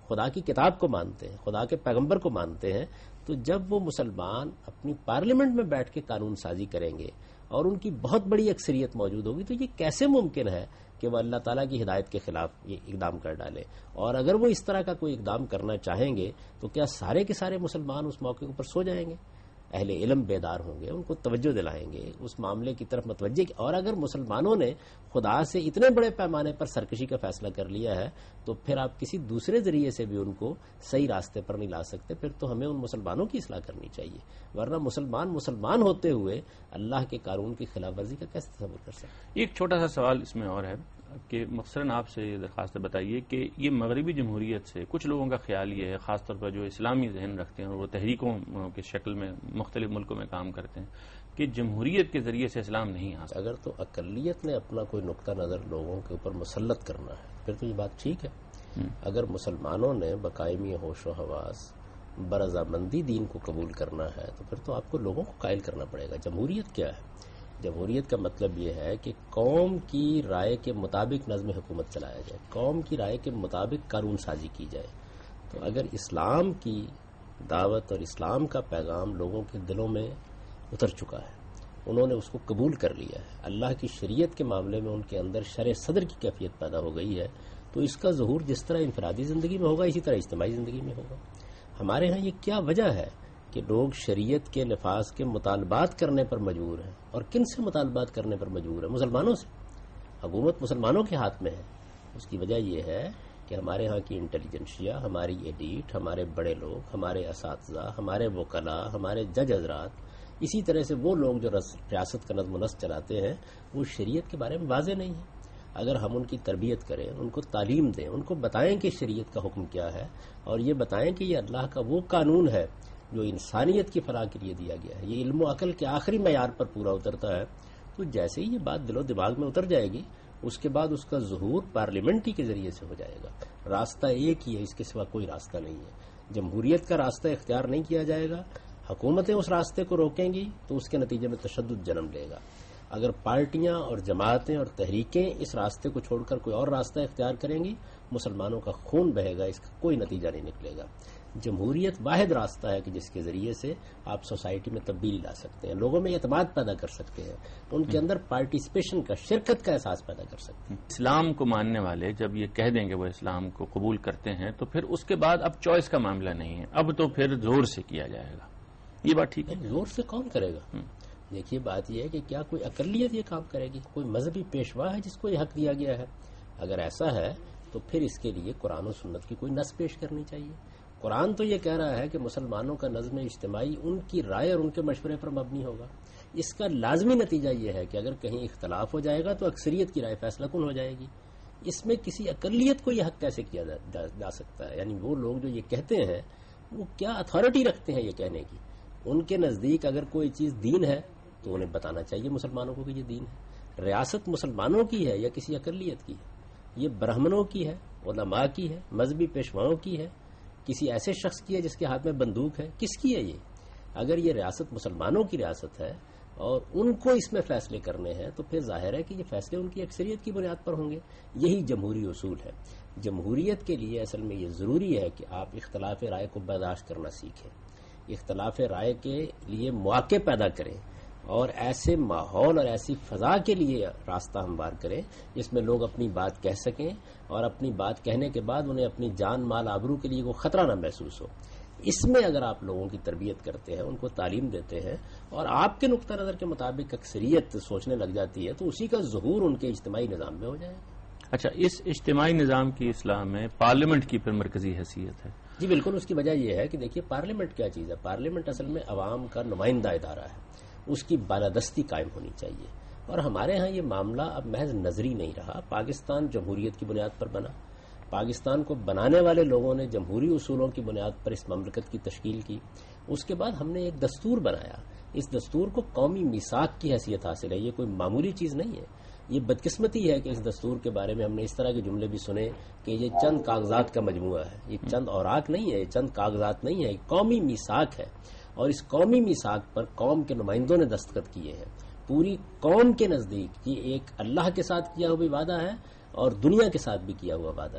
خدا کی کتاب کو مانتے ہیں، خدا کے پیغمبر کو مانتے ہیں، تو جب وہ مسلمان اپنی پارلیمنٹ میں بیٹھ کے قانون سازی کریں گے اور ان کی بہت بڑی اکثریت موجود ہوگی، تو یہ کیسے ممکن ہے کہ وہ اللہ تعالیٰ کی ہدایت کے خلاف یہ اقدام کر ڈالے؟ اور اگر وہ اس طرح کا کوئی اقدام کرنا چاہیں گے تو کیا سارے کے سارے مسلمان اس موقع پر سو جائیں گے؟ اہل علم بیدار ہوں گے، ان کو توجہ دلائیں گے، اس معاملے کی طرف متوجہ. اور اگر مسلمانوں نے خدا سے اتنے بڑے پیمانے پر سرکشی کا فیصلہ کر لیا ہے تو پھر آپ کسی دوسرے ذریعے سے بھی ان کو صحیح راستے پر نہیں لا سکتے. پھر تو ہمیں ان مسلمانوں کی اصلاح کرنی چاہیے، ورنہ مسلمان ہوتے ہوئے اللہ کے قانون کی خلاف ورزی کا کیسے تصور کر سکتے؟ ایک چھوٹا سا سوال اس میں اور ہے کہ مختصراً آپ سے یہ درخواست بتائیے کہ یہ مغربی جمہوریت سے کچھ لوگوں کا خیال یہ ہے، خاص طور پر جو اسلامی ذہن رکھتے ہیں اور وہ تحریکوں کی شکل میں مختلف ملکوں میں کام کرتے ہیں، کہ جمہوریت کے ذریعے سے اسلام نہیں آ سکتا. اگر تو اقلیت نے اپنا کوئی نقطہ نظر لوگوں کے اوپر مسلط کرنا ہے پھر تو یہ بات ٹھیک ہے. اگر مسلمانوں نے بقائمی ہوش و حواس برضامندی دین کو قبول کرنا ہے تو پھر تو آپ کو لوگوں کو قائل کرنا پڑے گا. جمہوریت کیا ہے؟ جمہوریت کا مطلب یہ ہے کہ قوم کی رائے کے مطابق نظم حکومت چلایا جائے، قوم کی رائے کے مطابق قانون سازی کی جائے. تو اگر اسلام کی دعوت اور اسلام کا پیغام لوگوں کے دلوں میں اتر چکا ہے، انہوں نے اس کو قبول کر لیا ہے، اللہ کی شریعت کے معاملے میں ان کے اندر شرع صدر کی کیفیت پیدا ہو گئی ہے، تو اس کا ظہور جس طرح انفرادی زندگی میں ہوگا اسی طرح اجتماعی زندگی میں ہوگا. ہمارے ہاں یہ کیا وجہ ہے کہ لوگ شریعت کے نفاذ کے مطالبات کرنے پر مجبور ہیں؟ اور کن سے مطالبات کرنے پر مجبور ہیں؟ مسلمانوں سے. حکومت مسلمانوں کے ہاتھ میں ہے. اس کی وجہ یہ ہے کہ ہمارے ہاں کی انٹیلیجنسیا، ہماری ایلیٹ، ہمارے بڑے لوگ، ہمارے اساتذہ، ہمارے وکلاء، ہمارے جج حضرات، اسی طرح سے وہ لوگ جو ریاست کا نظم و نسق چلاتے ہیں، وہ شریعت کے بارے میں واضح نہیں ہیں. اگر ہم ان کی تربیت کریں، ان کو تعلیم دیں، ان کو بتائیں کہ شریعت کا حکم کیا ہے اور یہ بتائیں کہ یہ اللہ کا وہ قانون ہے جو انسانیت کی فلاح کے لیے دیا گیا ہے، یہ علم و عقل کے آخری معیار پر پورا اترتا ہے، تو جیسے ہی یہ بات دل و دماغ میں اتر جائے گی اس کے بعد اس کا ظہور پارلیمنٹ ہی کے ذریعے سے ہو جائے گا. راستہ ایک ہی ہے، اس کے سوا کوئی راستہ نہیں ہے. جمہوریت کا راستہ اختیار نہیں کیا جائے گا، حکومتیں اس راستے کو روکیں گی تو اس کے نتیجے میں تشدد جنم لے گا. اگر پارٹیاں اور جماعتیں اور تحریکیں اس راستے کو چھوڑ کر کوئی اور راستہ اختیار کریں گی، مسلمانوں کا خون بہے گا، اس کا کوئی نتیجہ نہیں نکلے گا. جمہوریت واحد راستہ ہے کہ جس کے ذریعے سے آپ سوسائٹی میں تبدیلی لا سکتے ہیں، لوگوں میں اعتماد پیدا کر سکتے ہیں، ان کے اندر پارٹیسپیشن کا، شرکت کا احساس پیدا کر سکتے ہیں. اسلام کو ماننے والے جب یہ کہہ دیں کہ وہ اسلام کو قبول کرتے ہیں تو پھر اس کے بعد اب چوائس کا معاملہ نہیں ہے، اب تو پھر زور سے کیا جائے گا. یہ بات ٹھیک ہے؟ زور سے کون کرے گا؟ دیکھیے بات یہ ہے کہ کیا کوئی اقلیت یہ کام کرے گی؟ کوئی مذہبی پیشوا ہے جس کو یہ حق دیا گیا ہے؟ اگر ایسا ہے تو پھر اس کے لیے قرآن و سنت کی کوئی نص پیش کرنی چاہیے. قرآن تو یہ کہہ رہا ہے کہ مسلمانوں کا نظم اجتماعی ان کی رائے اور ان کے مشورے پر مبنی ہوگا. اس کا لازمی نتیجہ یہ ہے کہ اگر کہیں اختلاف ہو جائے گا تو اکثریت کی رائے فیصلہ کن ہو جائے گی. اس میں کسی اقلیت کو یہ حق کیسے کیا جا سکتا ہے؟ یعنی وہ لوگ جو یہ کہتے ہیں وہ کیا اتھارٹی رکھتے ہیں یہ کہنے کی؟ ان کے نزدیک اگر کوئی چیز دین ہے تو انہیں بتانا چاہیے مسلمانوں کو کہ یہ دین ہے. ریاست مسلمانوں کی ہے یا کسی اقلیت کی ہے؟ یہ برہمنوں کی ہے، علماء کی ہے، مذہبی پیشواؤں کی ہے، کسی ایسے شخص کی ہے جس کے ہاتھ میں بندوق ہے؟ کس کی ہے یہ؟ اگر یہ ریاست مسلمانوں کی ریاست ہے اور ان کو اس میں فیصلے کرنے ہیں تو پھر ظاہر ہے کہ یہ فیصلے ان کی اکثریت کی بنیاد پر ہوں گے. یہی جمہوری اصول ہے. جمہوریت کے لیے اصل میں یہ ضروری ہے کہ آپ اختلاف رائے کو برداشت کرنا سیکھیں، اختلاف رائے کے لیے مواقع پیدا کریں اور ایسے ماحول اور ایسی فضا کے لیے راستہ ہموار کریں جس میں لوگ اپنی بات کہہ سکیں اور اپنی بات کہنے کے بعد انہیں اپنی جان مال آبرو کے لیے کوئی خطرہ نہ محسوس ہو. اس میں اگر آپ لوگوں کی تربیت کرتے ہیں، ان کو تعلیم دیتے ہیں اور آپ کے نقطہ نظر کے مطابق اکثریت سوچنے لگ جاتی ہے تو اسی کا ظہور ان کے اجتماعی نظام میں ہو جائے گا. اچھا، اس اجتماعی نظام کی اصلاح میں پارلیمنٹ کی پھر مرکزی حیثیت ہے؟ جی بالکل. اس کی وجہ یہ ہے کہ دیکھیے پارلیمنٹ کیا چیز ہے. پارلیمنٹ اصل میں عوام کا نمائندہ ادارہ ہے، اس کی بالادستی قائم ہونی چاہیے. اور ہمارے ہاں یہ معاملہ اب محض نظری نہیں رہا. پاکستان جمہوریت کی بنیاد پر بنا. پاکستان کو بنانے والے لوگوں نے جمہوری اصولوں کی بنیاد پر اس مملکت کی تشکیل کی. اس کے بعد ہم نے ایک دستور بنایا. اس دستور کو قومی میثاق کی حیثیت حاصل ہے. یہ کوئی معمولی چیز نہیں ہے. یہ بدقسمتی ہے کہ اس دستور کے بارے میں ہم نے اس طرح کے جملے بھی سنے کہ یہ چند کاغذات کا مجموعہ ہے. یہ چند اوراق نہیں ہے، یہ چند کاغذات نہیں ہے، یہ قومی میثاق ہے. اور اس قومی میثاق پر قوم کے نمائندوں نے دستخط کیے ہیں. پوری قوم کے نزدیک یہ ایک اللہ کے ساتھ کیا ہوا وعدہ ہے اور دنیا کے ساتھ بھی کیا ہوا وعدہ ہے.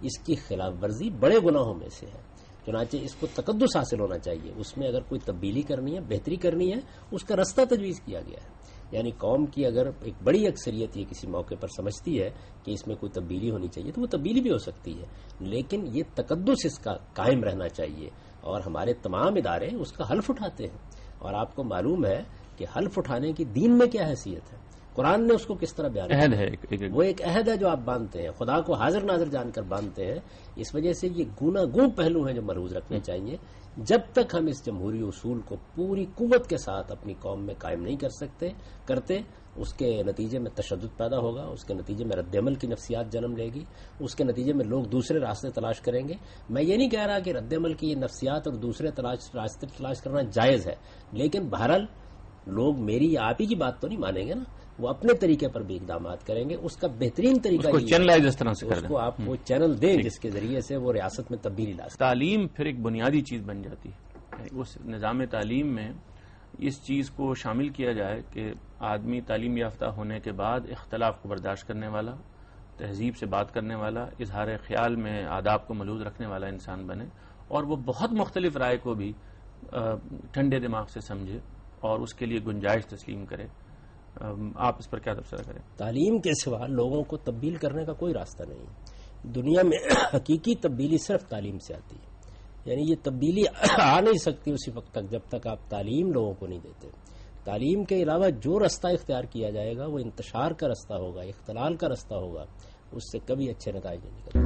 اس کی خلاف ورزی بڑے گناہوں میں سے ہے. چنانچہ اس کو تقدس حاصل ہونا چاہیے. اس میں اگر کوئی تبدیلی کرنی ہے، بہتری کرنی ہے، اس کا رستہ تجویز کیا گیا ہے. یعنی قوم کی اگر ایک بڑی اکثریت یہ کسی موقع پر سمجھتی ہے کہ اس میں کوئی تبدیلی ہونی چاہیے تو وہ تبدیلی بھی ہو سکتی ہے، لیکن یہ تقدس اس کا قائم رہنا چاہیے. اور ہمارے تمام ادارے اس کا حلف اٹھاتے ہیں. اور آپ کو معلوم ہے کہ حلف اٹھانے کی دین میں کیا حیثیت ہے، قرآن نے اس کو کس طرح بیان کیا ہے. وہ ایک عہد ہے جو آپ باندھتے ہیں، خدا کو حاضر ناظر جان کر باندھتے ہیں. اس وجہ سے یہ گوناگون پہلو ہیں جو ملحوظ رکھنے چاہیے. جب تک ہم اس جمہوری اصول کو پوری قوت کے ساتھ اپنی قوم میں قائم نہیں کرتے اس کے نتیجے میں تشدد پیدا ہوگا، اس کے نتیجے میں رد عمل کی نفسیات جنم لے گی، اس کے نتیجے میں لوگ دوسرے راستے تلاش کریں گے. میں یہ نہیں کہہ رہا کہ رد عمل کی یہ نفسیات اور دوسرے راستے تلاش کرنا جائز ہے، لیکن بہرحال لوگ میری آپ ہی کی بات تو نہیں مانیں گے نا، وہ اپنے طریقے پر بھی اقدامات کریں گے. اس کا بہترین طریقہ اس کو آپ وہ چینل دیں جس کے ذریعے سے وہ ریاست میں تبدیلی لا سکے. تعلیم پھر ایک بنیادی چیز بن جاتی ہے. اس نظام تعلیم میں اس چیز کو شامل کیا جائے کہ آدمی تعلیم یافتہ ہونے کے بعد اختلاف کو برداشت کرنے والا، تہذیب سے بات کرنے والا، اظہار خیال میں آداب کو ملحوظ رکھنے والا انسان بنے، اور وہ بہت مختلف رائے کو بھی ٹھنڈے دماغ سے سمجھے اور اس کے لیے گنجائش تسلیم کرے. آپ اس پر کیا تبصرہ کریں؟ تعلیم کے سوا لوگوں کو تبدیل کرنے کا کوئی راستہ نہیں. دنیا میں حقیقی تبدیلی صرف تعلیم سے آتی ہے. یعنی یہ تبدیلی آ نہیں سکتی اسی وقت تک جب تک آپ تعلیم لوگوں کو نہیں دیتے. تعلیم کے علاوہ جو رستہ اختیار کیا جائے گا وہ انتشار کا رستہ ہوگا، اختلال کا رستہ ہوگا، اس سے کبھی اچھے نتائج نہیں نکلتے.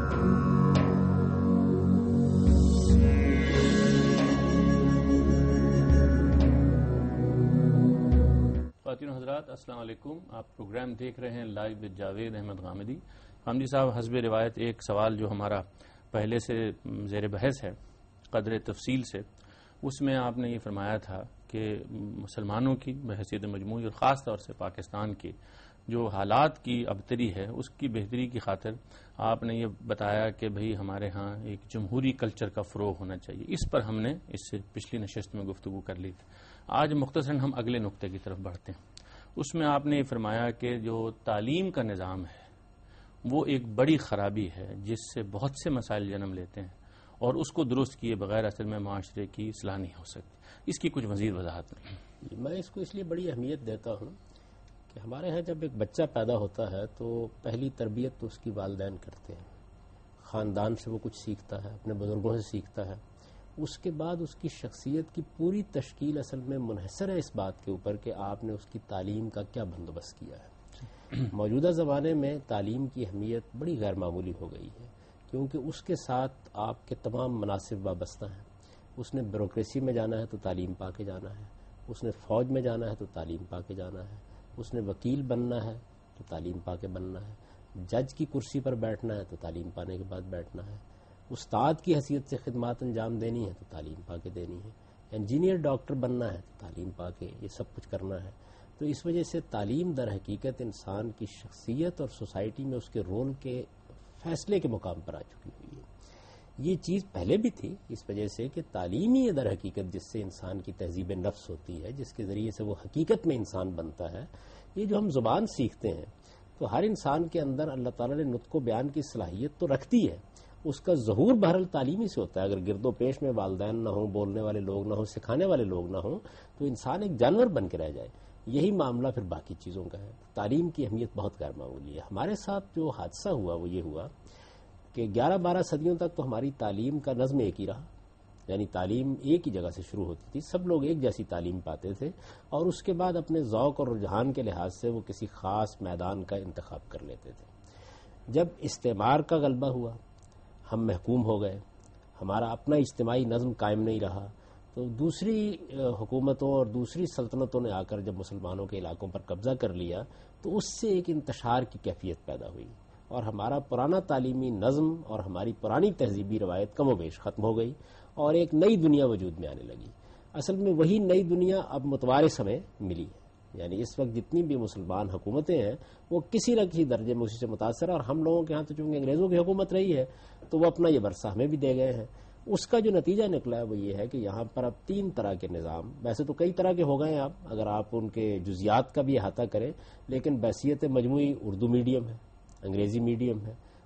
خواتین و حضرات السلام علیکم. آپ پروگرام دیکھ رہے ہیں لائیو ود جاوید احمد غامدی. غامدی صاحب، حسب روایت ایک سوال جو ہمارا پہلے سے زیر بحث ہے قدر تفصیل سے، اس میں آپ نے یہ فرمایا تھا کہ مسلمانوں کی بحیثیت مجموعی اور خاص طور سے پاکستان کے جو حالات کی ابتری ہے اس کی بہتری کی خاطر آپ نے یہ بتایا کہ بھئی ہمارے ہاں ایک جمہوری کلچر کا فروغ ہونا چاہیے. اس پر ہم نے اس سے پچھلی نشست میں گفتگو کر لی تھی. آج مختصراً ہم اگلے نقطے کی طرف بڑھتے ہیں. اس میں آپ نے یہ فرمایا کہ جو تعلیم کا نظام ہے وہ ایک بڑی خرابی ہے جس سے بہت سے مسائل جنم لیتے ہیں، اور اس کو درست کیے بغیر اصل میں معاشرے کی اصلاح نہیں ہو سکتی. اس کی کچھ مزید وضاحت نہیں. میں اس کو اس لیے بڑی اہمیت دیتا ہوں کہ ہمارے ہاں جب ایک بچہ پیدا ہوتا ہے تو پہلی تربیت تو اس کی والدین کرتے ہیں. خاندان سے وہ کچھ سیکھتا ہے، اپنے بزرگوں سے سیکھتا ہے. اس کے بعد اس کی شخصیت کی پوری تشکیل اصل میں منحصر ہے اس بات کے اوپر کہ آپ نے اس کی تعلیم کا کیا بندوبست کیا ہے. موجودہ زمانے میں تعلیم کی اہمیت بڑی غیر معمولی ہو گئی ہے کیونکہ اس کے ساتھ آپ کے تمام مناسب وابستہ ہیں. اس نے بیوروکریسی میں جانا ہے تو تعلیم پا کے جانا ہے، اس نے فوج میں جانا ہے تو تعلیم پا کے جانا ہے، اس نے وکیل بننا ہے تو تعلیم پا کے بننا ہے، جج کی کرسی پر بیٹھنا ہے تو تعلیم پانے کے بعد بیٹھنا ہے، استاد کی حیثیت سے خدمات انجام دینی ہے تو تعلیم پا کے دینی ہے، انجینئر ڈاکٹر بننا ہے تو تعلیم پا کے یہ سب کچھ کرنا ہے. تو اس وجہ سے تعلیم در حقیقت انسان کی شخصیت اور سوسائٹی میں اس کے رول کے فیصلے کے مقام پر آ چکی ہوئی ہے. یہ چیز پہلے بھی تھی اس وجہ سے کہ تعلیم ہی در حقیقت جس سے انسان کی تہذیب نفس ہوتی ہے، جس کے ذریعے سے وہ حقیقت میں انسان بنتا ہے. یہ جو ہم زبان سیکھتے ہیں تو ہر انسان کے اندر اللہ تعالیٰ نے نطق و بیان کی صلاحیت تو رکھتی ہے، اس کا ظہور بہرحال تعلیمی سے ہوتا ہے. اگر گرد و پیش میں والدین نہ ہوں، بولنے والے لوگ نہ ہوں، سکھانے والے لوگ نہ ہوں تو انسان ایک جانور بن کے رہ جائے. یہی معاملہ پھر باقی چیزوں کا ہے. تعلیم کی اہمیت بہت غیر معمولی ہے. ہمارے ساتھ جو حادثہ ہوا وہ یہ ہوا کہ 11-12 صدیوں تک تو ہماری تعلیم کا نظم ایک ہی رہا. یعنی تعلیم ایک ہی جگہ سے شروع ہوتی تھی، سب لوگ ایک جیسی تعلیم پاتے تھے، اور اس کے بعد اپنے ذوق اور رجحان کے لحاظ سے وہ کسی خاص میدان کا انتخاب کر لیتے تھے. جب استعمار کا غلبہ ہوا، ہم محکوم ہو گئے، ہمارا اپنا اجتماعی نظم قائم نہیں رہا، تو دوسری حکومتوں اور دوسری سلطنتوں نے آ کر جب مسلمانوں کے علاقوں پر قبضہ کر لیا تو اس سے ایک انتشار کی کیفیت پیدا ہوئی، اور ہمارا پرانا تعلیمی نظم اور ہماری پرانی تہذیبی روایت کم و بیش ختم ہو گئی، اور ایک نئی دنیا وجود میں آنے لگی. اصل میں وہی نئی دنیا اب متوارث ہمیں ملی ہے. یعنی اس وقت جتنی بھی مسلمان حکومتیں ہیں وہ کسی نہ کسی درجے میں اسی سے متاثر ہے، اور ہم لوگوں کے ہاں تو چونکہ انگریزوں کی حکومت رہی ہے تو وہ اپنا یہ ورثہ ہمیں بھی دے گئے ہیں. اس کا جو نتیجہ نکلا ہے وہ یہ ہے کہ یہاں پر اب 3 طرح کے نظام، ویسے تو کئی طرح کے ہو گئے ہیں اب اگر آپ ان کے جزیات کا بھی احاطہ کریں، لیکن بحیثیت مجموعی اردو میڈیم ہے، انگریزی میڈیم ہے،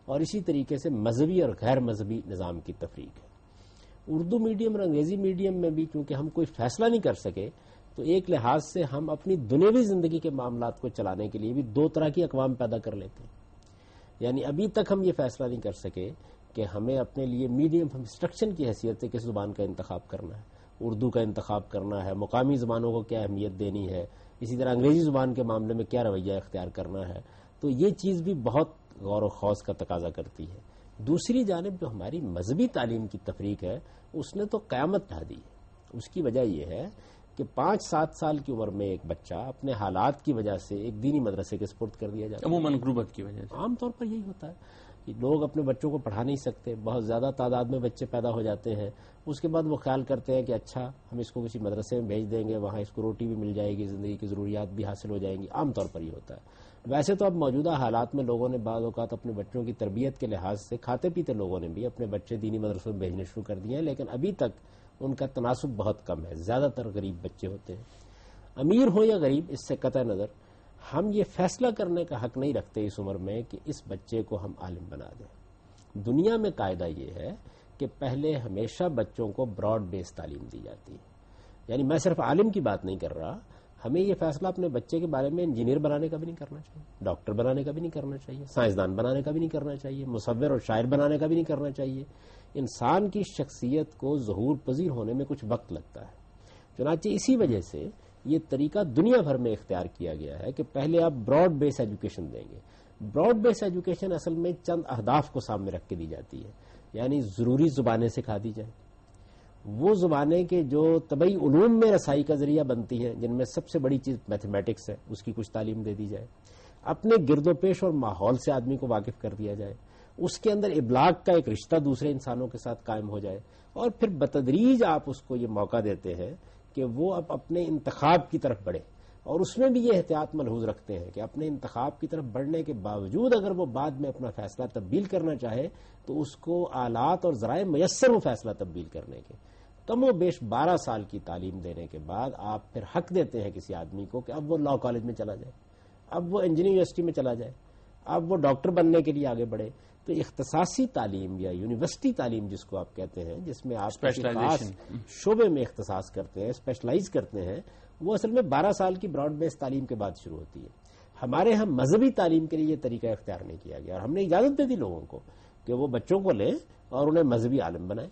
اور اسی طریقے سے مذہبی اور غیر مذہبی نظام کی تفریق ہے. اردو میڈیم اور انگریزی میڈیم میں بھی چونکہ ہم کوئی فیصلہ نہیں کر سکے تو ایک لحاظ سے ہم اپنی دنیاوی زندگی کے معاملات کو چلانے کے لیے بھی دو طرح کی اقوام پیدا کر لیتے ہیں. یعنی ابھی تک ہم یہ فیصلہ نہیں کر سکے کہ ہمیں اپنے لیے میڈیم آف انسٹرکشن کی حیثیت سے کس زبان کا انتخاب کرنا ہے. اردو کا انتخاب کرنا ہے, مقامی زبانوں کو کیا اہمیت دینی ہے, اسی طرح انگریزی زبان کے معاملے میں کیا رویہ اختیار کرنا ہے. تو یہ چیز بھی بہت غور و خوض کا تقاضا کرتی ہے. دوسری جانب جو ہماری مذہبی تعلیم کی تفریق ہے اس نے تو قیامت ڈھا دی ہے. اس کی وجہ یہ ہے کہ 5-7 سال کی عمر میں ایک بچہ اپنے حالات کی وجہ سے ایک دینی مدرسے کے سپرد کر دیا جاتا ہے. عموماً غربت کی وجہ سے عام طور پر یہی ہوتا ہے کہ لوگ اپنے بچوں کو پڑھا نہیں سکتے, بہت زیادہ تعداد میں بچے پیدا ہو جاتے ہیں, اس کے بعد وہ خیال کرتے ہیں کہ اچھا ہم اس کو کسی مدرسے میں بھیج دیں گے, وہاں اس کو روٹی بھی مل جائے گی, زندگی کی ضروریات بھی حاصل ہو جائیں گی. عام طور پر یہ ہوتا ہے. ویسے تو اب موجودہ حالات میں لوگوں نے بعض اوقات اپنے بچوں کی تربیت کے لحاظ سے کھاتے پیتے لوگوں نے بھی اپنے بچے دینی مدرسوں میں بھیجنے شروع کر دیے ہیں, لیکن ابھی تک ان کا تناسب بہت کم ہے. زیادہ تر غریب بچے ہوتے ہیں. امیر ہو یا غریب اس سے قطع نظر ہم یہ فیصلہ کرنے کا حق نہیں رکھتے اس عمر میں کہ اس بچے کو ہم عالم بنا دیں. دنیا میں قاعدہ یہ ہے کہ پہلے ہمیشہ بچوں کو براڈ بیس تعلیم دی جاتی ہے. یعنی میں صرف عالم کی بات نہیں کر رہا, ہمیں یہ فیصلہ اپنے بچے کے بارے میں انجینئر بنانے کا بھی نہیں کرنا چاہیے, ڈاکٹر بنانے کا بھی نہیں کرنا چاہیے, سائنسدان بنانے کا بھی نہیں کرنا چاہیے, مصور اور شاعر بنانے کا بھی نہیں کرنا چاہیے. انسان کی شخصیت کو ظہور پذیر ہونے میں کچھ وقت لگتا ہے. چنانچہ اسی وجہ سے یہ طریقہ دنیا بھر میں اختیار کیا گیا ہے کہ پہلے آپ براڈ بیس ایجوکیشن دیں گے. براڈ بیس ایجوکیشن اصل میں چند اہداف کو سامنے رکھ کے دی جاتی ہے. یعنی ضروری زبانیں سکھا دی جائیں, وہ زبانیں کہ جو طبعی علوم میں رسائی کا ذریعہ بنتی ہیں, جن میں سب سے بڑی چیز میتھمیٹکس ہے, اس کی کچھ تعلیم دے دی جائے. اپنے گرد و پیش اور ماحول سے آدمی کو واقف کر دیا جائے, اس کے اندر ابلاغ کا ایک رشتہ دوسرے انسانوں کے ساتھ قائم ہو جائے, اور پھر بتدریج آپ اس کو یہ موقع دیتے ہیں کہ وہ اب اپنے انتخاب کی طرف بڑھے. اور اس میں بھی یہ احتیاط ملحوظ رکھتے ہیں کہ اپنے انتخاب کی طرف بڑھنے کے باوجود اگر وہ بعد میں اپنا فیصلہ تبدیل کرنا چاہے تو اس کو آلات اور ذرائع میسر وہ فیصلہ تبدیل کرنے کے. کم و بیش 12 سال کی تعلیم دینے کے بعد آپ پھر حق دیتے ہیں کسی آدمی کو کہ اب وہ لاء کالج میں چلا جائے, اب وہ انجینئرنگ یونیورسٹی میں چلا جائے, اب وہ ڈاکٹر بننے کے لیے آگے بڑھے. تو اختصاصی تعلیم یا یونیورسٹی تعلیم جس کو آپ کہتے ہیں, جس میں آپ خاص شعبے میں اختصاص کرتے ہیں, اسپیشلائز کرتے ہیں, وہ اصل میں 12 سال کی براڈ بیس تعلیم کے بعد شروع ہوتی ہے. ہمارے ہاں مذہبی تعلیم کے لیے یہ طریقہ اختیار نہیں کیا گیا, اور ہم نے اجازت دے دی لوگوں کو کہ وہ بچوں کو لیں اور انہیں مذہبی عالم بنائیں,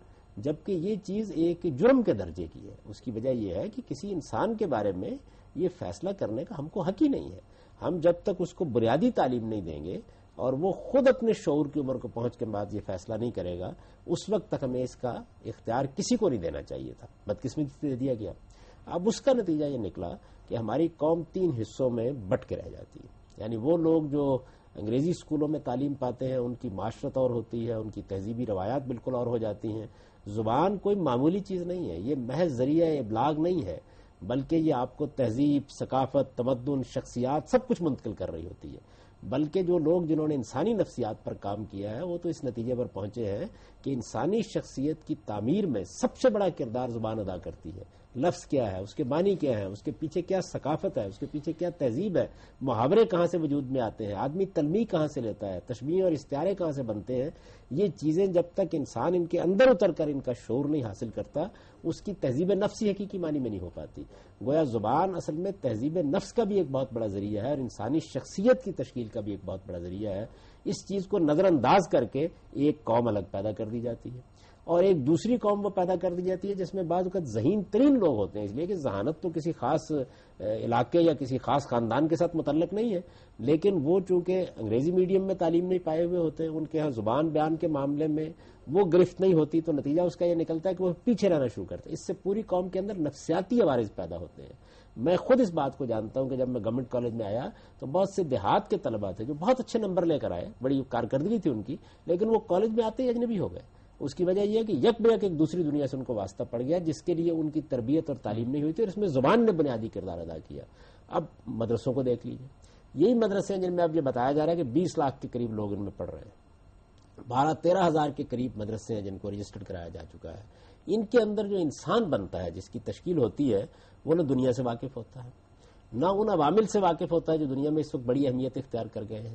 جبکہ یہ چیز ایک جرم کے درجے کی ہے. اس کی وجہ یہ ہے کہ کسی انسان کے بارے میں یہ فیصلہ کرنے کا ہم کو حق ہی نہیں ہے. ہم جب تک اس کو بنیادی تعلیم نہیں دیں گے اور وہ خود اپنے شعور کی عمر کو پہنچ کے بعد یہ فیصلہ نہیں کرے گا, اس وقت تک ہمیں اس کا اختیار کسی کو نہیں دینا چاہیے تھا. بدقسمتی سے دے دیا گیا. اب اس کا نتیجہ یہ نکلا کہ ہماری قوم 3 حصوں میں بٹ کے رہ جاتی ہے. یعنی وہ لوگ جو انگریزی اسکولوں میں تعلیم پاتے ہیں ان کی معاشرت اور ہوتی ہے, ان کی تہذیبی روایات بالکل اور ہو جاتی ہیں. زبان کوئی معمولی چیز نہیں ہے, یہ محض ذریعہ ابلاغ نہیں ہے, بلکہ یہ آپ کو تہذیب, ثقافت, تمدن, شخصیات سب کچھ منتقل کر رہی ہوتی ہے. بلکہ جو لوگ جنہوں نے انسانی نفسیات پر کام کیا ہے وہ تو اس نتیجے پر پہنچے ہیں کہ انسانی شخصیت کی تعمیر میں سب سے بڑا کردار زبان ادا کرتی ہے. لفظ کیا ہے, اس کے معنی کیا ہے, اس کے پیچھے کیا ثقافت ہے, اس کے پیچھے کیا تہذیب ہے, محاورے کہاں سے وجود میں آتے ہیں, آدمی تلمیح کہاں سے لیتا ہے, تشبیہ اور استعارے کہاں سے بنتے ہیں. یہ چیزیں جب تک انسان ان کے اندر اتر کر ان کا شعور نہیں حاصل کرتا, اس کی تہذیب نفس ہی حقیقی معنی میں نہیں ہو پاتی. گویا زبان اصل میں تہذیب نفس کا بھی ایک بہت بڑا ذریعہ ہے اور انسانی شخصیت کی تشکیل کا بھی ایک بہت بڑا ذریعہ ہے. اس چیز کو نظر انداز کر کے ایک قوم الگ پیدا کر دی جاتی ہے اور ایک دوسری قوم وہ پیدا کر دی جاتی ہے جس میں بعض اوقات ذہین ترین لوگ ہوتے ہیں. اس لیے کہ ذہانت تو کسی خاص علاقے یا کسی خاص خاندان کے ساتھ متعلق نہیں ہے, لیکن وہ چونکہ انگریزی میڈیم میں تعلیم نہیں پائے ہوئے ہوتے, ان کے ہاں زبان بیان کے معاملے میں وہ گرفت نہیں ہوتی, تو نتیجہ اس کا یہ نکلتا ہے کہ وہ پیچھے رہنا شروع کرتے ہیں. اس سے پوری قوم کے اندر نفسیاتی عوارض پیدا ہوتے ہیں. میں خود اس بات کو جانتا ہوں کہ جب میں گورنمنٹ کالج میں آیا تو بہت سے دیہات کے طلبا تھے جو بہت اچھے نمبر لے کر آئے, بڑی کارکردگی تھی ان کی, لیکن وہ کالج میں آتے ہی اجنبی ہو گئے. اس کی وجہ یہ ہے کہ یک بیک ایک دوسری دنیا سے ان کو واسطہ پڑ گیا جس کے لیے ان کی تربیت اور تعلیم نہیں ہوئی تھی, اور اس میں زبان نے بنیادی کردار ادا کیا. اب مدرسوں کو دیکھ لیجیے, یہی مدرسے ہیں جن میں اب یہ بتایا جا رہا ہے کہ 20 لاکھ کے قریب لوگ ان میں پڑھ رہے ہیں. 12-13 ہزار کے قریب مدرسے ہیں جن کو رجسٹرڈ کرایا جا چکا ہے. ان کے اندر جو انسان بنتا ہے, جس کی تشکیل ہوتی ہے, وہ نہ دنیا سے واقف ہوتا ہے, نہ ان عوامل سے واقف ہوتا ہے جو دنیا میں اس وقت بڑی اہمیت اختیار کر گئے ہیں,